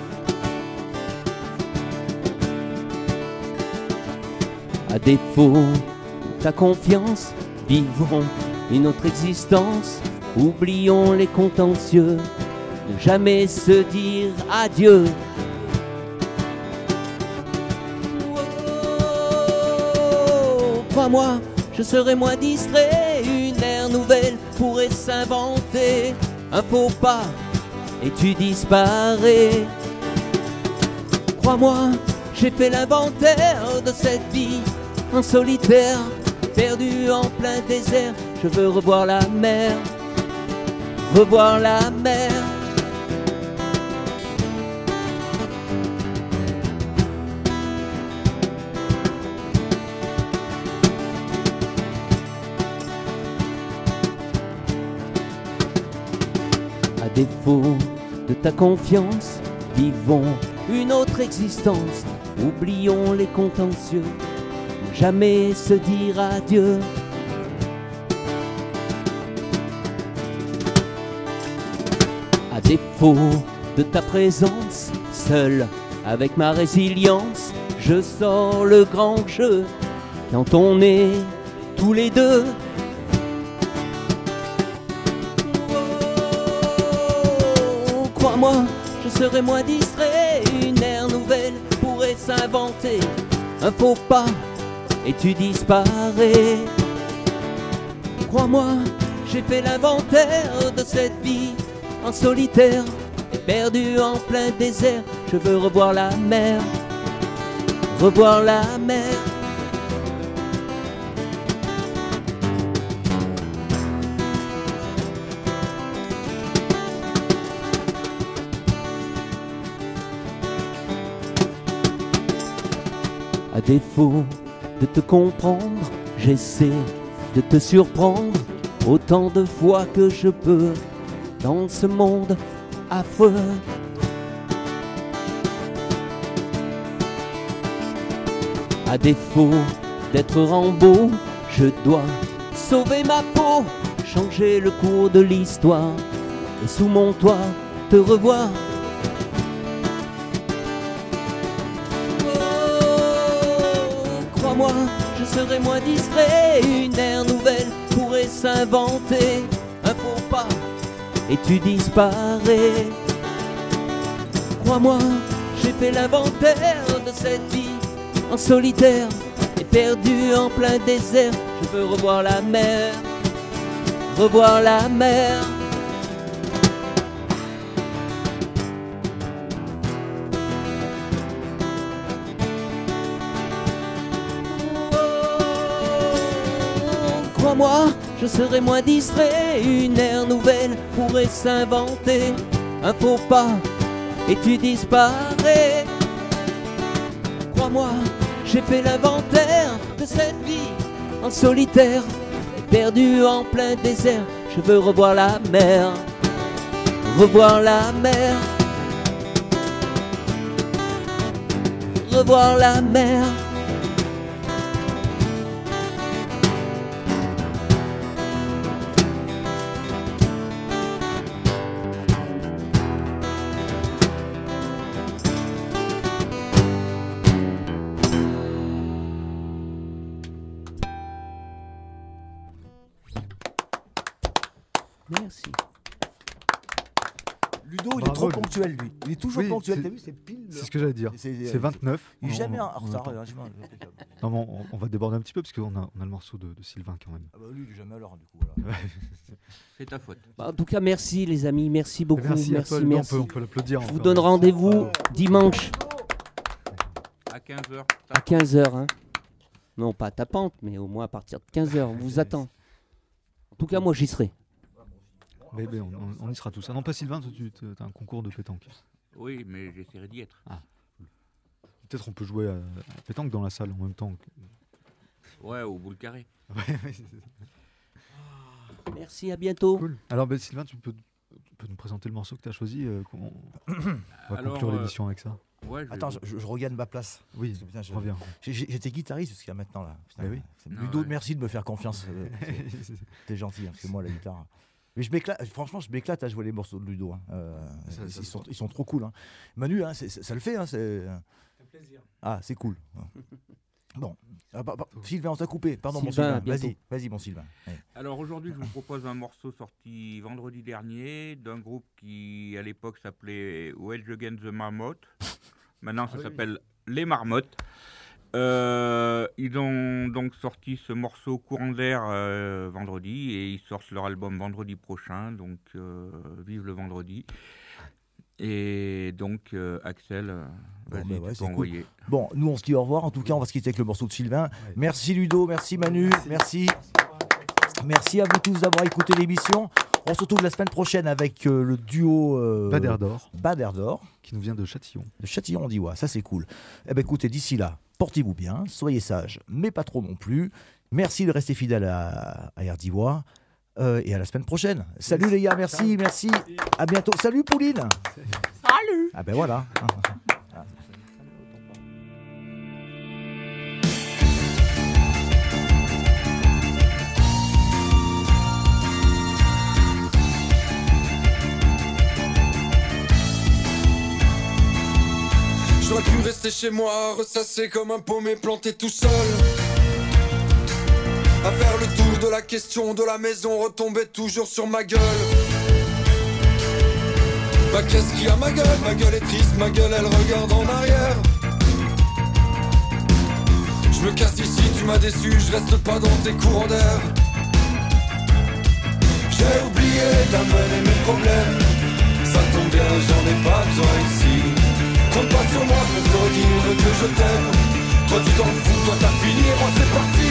À défaut de ta confiance, vivons une autre existence. Oublions les contentieux, ne jamais se dire adieu. Oh, crois-moi, je serai moins distrait. Une ère nouvelle pourrait s'inventer. Un faux pas et tu disparais. Crois-moi, j'ai fait l'inventaire de cette vie en solitaire, perdu en plein désert. Je veux revoir la mer, revoir la mer. À défaut de ta confiance, vivons une autre existence. Oublions les contentieux, ne jamais se dire adieu. À défaut de ta présence, seul avec ma résilience, je sors le grand jeu quand on est tous les deux. Oh, crois-moi, je serai moins distrait. Une ère nouvelle pourrait s'inventer. Un faux pas et tu disparais. Crois-moi, j'ai fait l'inventaire de cette vie en solitaire, perdu en plein désert. Je veux revoir la mer, revoir la mer. À défaut de te comprendre, j'essaie de te surprendre autant de fois que je peux dans ce monde affreux. À défaut d'être Rambo, je dois sauver ma peau, changer le cours de l'histoire et sous mon toit te revoir. Crois-moi, je serai moins distrait. Une ère nouvelle pourrait s'inventer. Un faux pas et tu disparais. Crois-moi, j'ai fait l'inventaire de cette vie en solitaire et perdu en plein désert. Je veux revoir la mer, revoir la mer. Crois-moi, je serai moins distrait. Une ère nouvelle pourrait s'inventer. Un faux pas et tu disparais. Crois-moi, j'ai fait l'inventaire de cette vie en solitaire et perdu en plein désert. Je veux revoir la mer, revoir la mer, revoir la mer. Merci. Ludo, il est trop ponctuel, lui. Il est toujours ponctuel. T'as vu, c'est pile. C'est ce que j'allais dire. C'est 29. Il est jamais en retard. Non, on va déborder un petit peu parce qu'on a le morceau de Sylvain quand même. Ah bah lui, il est jamais à l'heure du coup. C'est ta faute. En tout cas, merci les amis. Merci beaucoup. Merci. Merci. On peut l'applaudir. Je vous donne rendez-vous dimanche. À 15h. À 15h. Hein. Non, pas à ta pente, mais au moins à partir de 15h. On vous attend. En tout cas, moi, j'y serai. Mais on y sera tous. Ah non, pas Sylvain, tu as un concours de pétanque. Oui, mais j'essaierai d'y être. Ah. Peut-être on peut jouer à pétanque dans la salle en même temps. Ouais, au boule carré. Merci, à bientôt. Cool. Alors Sylvain, tu peux nous présenter le morceau que tu as choisi on va conclure l'émission avec ça. Ouais, Attends, je regagne ma place. Oui, putain, reviens. J'étais guitariste jusqu'à maintenant là. Putain, oui. Ludo, merci de me faire confiance. T'es gentil, hein, parce que moi, la guitare. Mais franchement, je m'éclate à jouer les morceaux de Ludo. Hein. Ils sont trop cool. Hein. Manu, hein, ça le fait. Hein, c'est un plaisir. Ah, c'est cool. Bon, Sylvain, on t'a coupé. Pardon, Sylvain, mon Sylvain. Vas-y, mon Sylvain. Ouais. Alors aujourd'hui, je vous propose un morceau sorti vendredi dernier d'un groupe qui, à l'époque, s'appelait Rage Against the Marmotte. Maintenant, ça s'appelle Les Marmottes. Ils ont donc sorti ce morceau Courant d'air vendredi et ils sortent leur album vendredi prochain. Donc, vive le vendredi. Et donc, Axel, vas-y, tu peux envoyer. Cool. Bon, nous, on se dit au revoir. En tout cas, on va se quitter avec le morceau de Sylvain. Ouais. Merci Ludo, merci Manu, merci à vous tous d'avoir écouté l'émission. On se retrouve la semaine prochaine avec le duo Bad Air d'Or, qui nous vient de Châtillon. De Châtillon, on dit ouais, ça c'est cool. Eh ben écoutez, d'ici là, portez-vous bien, soyez sages, mais pas trop non plus. Merci de rester fidèle à RDivoire. Et à la semaine prochaine. Salut les gars, merci. À bientôt. Salut Pauline. Salut. Ah ben voilà. J'aurais pu rester chez moi, ressasser comme un paumé planté tout seul. À faire le tour de la question de la maison, retomber toujours sur ma gueule. Bah qu'est-ce qu'il y a ma gueule est triste, ma gueule elle regarde en arrière. Je me casse ici, tu m'as déçu, je reste pas dans tes courants d'air. J'ai oublié d'amener mes problèmes, ça tombe bien, j'en ai pas besoin ici. Compte pas sur moi pour te redire que je t'aime. Toi tu t'en fous, toi t'as fini, moi c'est parti.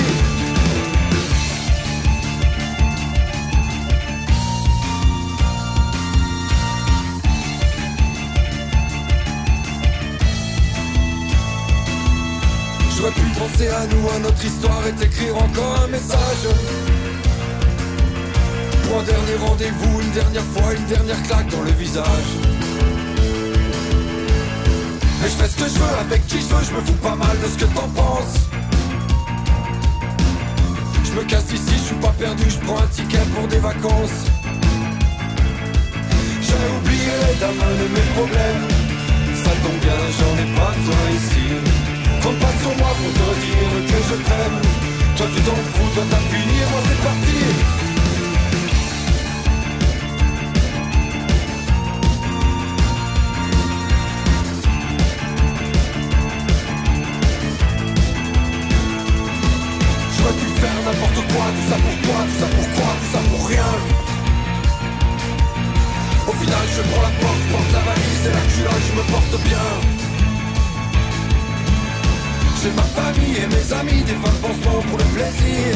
J'aurais pu penser à nous, à notre histoire et t'écrire encore un message. Pour un dernier rendez-vous, une dernière fois, une dernière claque dans le visage. Mais je fais ce que je veux, avec qui je veux, je me fous pas mal de ce que t'en penses. Je me casse d'ici, je suis pas perdu, je prends un ticket pour des vacances. J'ai oublié d'amener mes problèmes, ça tombe bien, j'en ai pas besoin ici. Compte pas sur moi pour te dire que je t'aime. Toi tu t'en fous, toi t'as fini, moi c'est parti. J'aurais pu faire n'importe quoi, tout ça pour toi, tout ça pourquoi, tout ça pour rien. Au final je prends la porte, je porte la valise, c'est là que je suis là, je me porte bien. J'ai ma famille et mes amis, des fins de pansement pour le plaisir.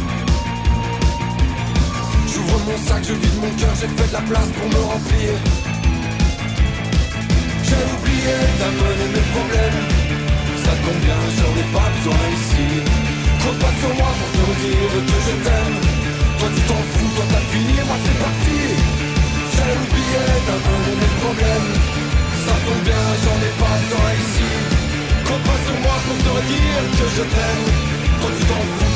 J'ouvre mon sac, je vide mon cœur, j'ai fait de la place pour me remplir. J'ai oublié d'amener mes problèmes, ça tombe bien, j'en ai pas besoin ici. Compte pas sur moi pour te dire que je t'aime. Toi tu t'en fous, toi t'as fini, moi c'est parti. J'ai oublié d'amener mes problèmes, ça tombe bien, j'en ai pas besoin ici. Compte pas sur moi pour te dire que je t'aime. Toi tu t'en fous.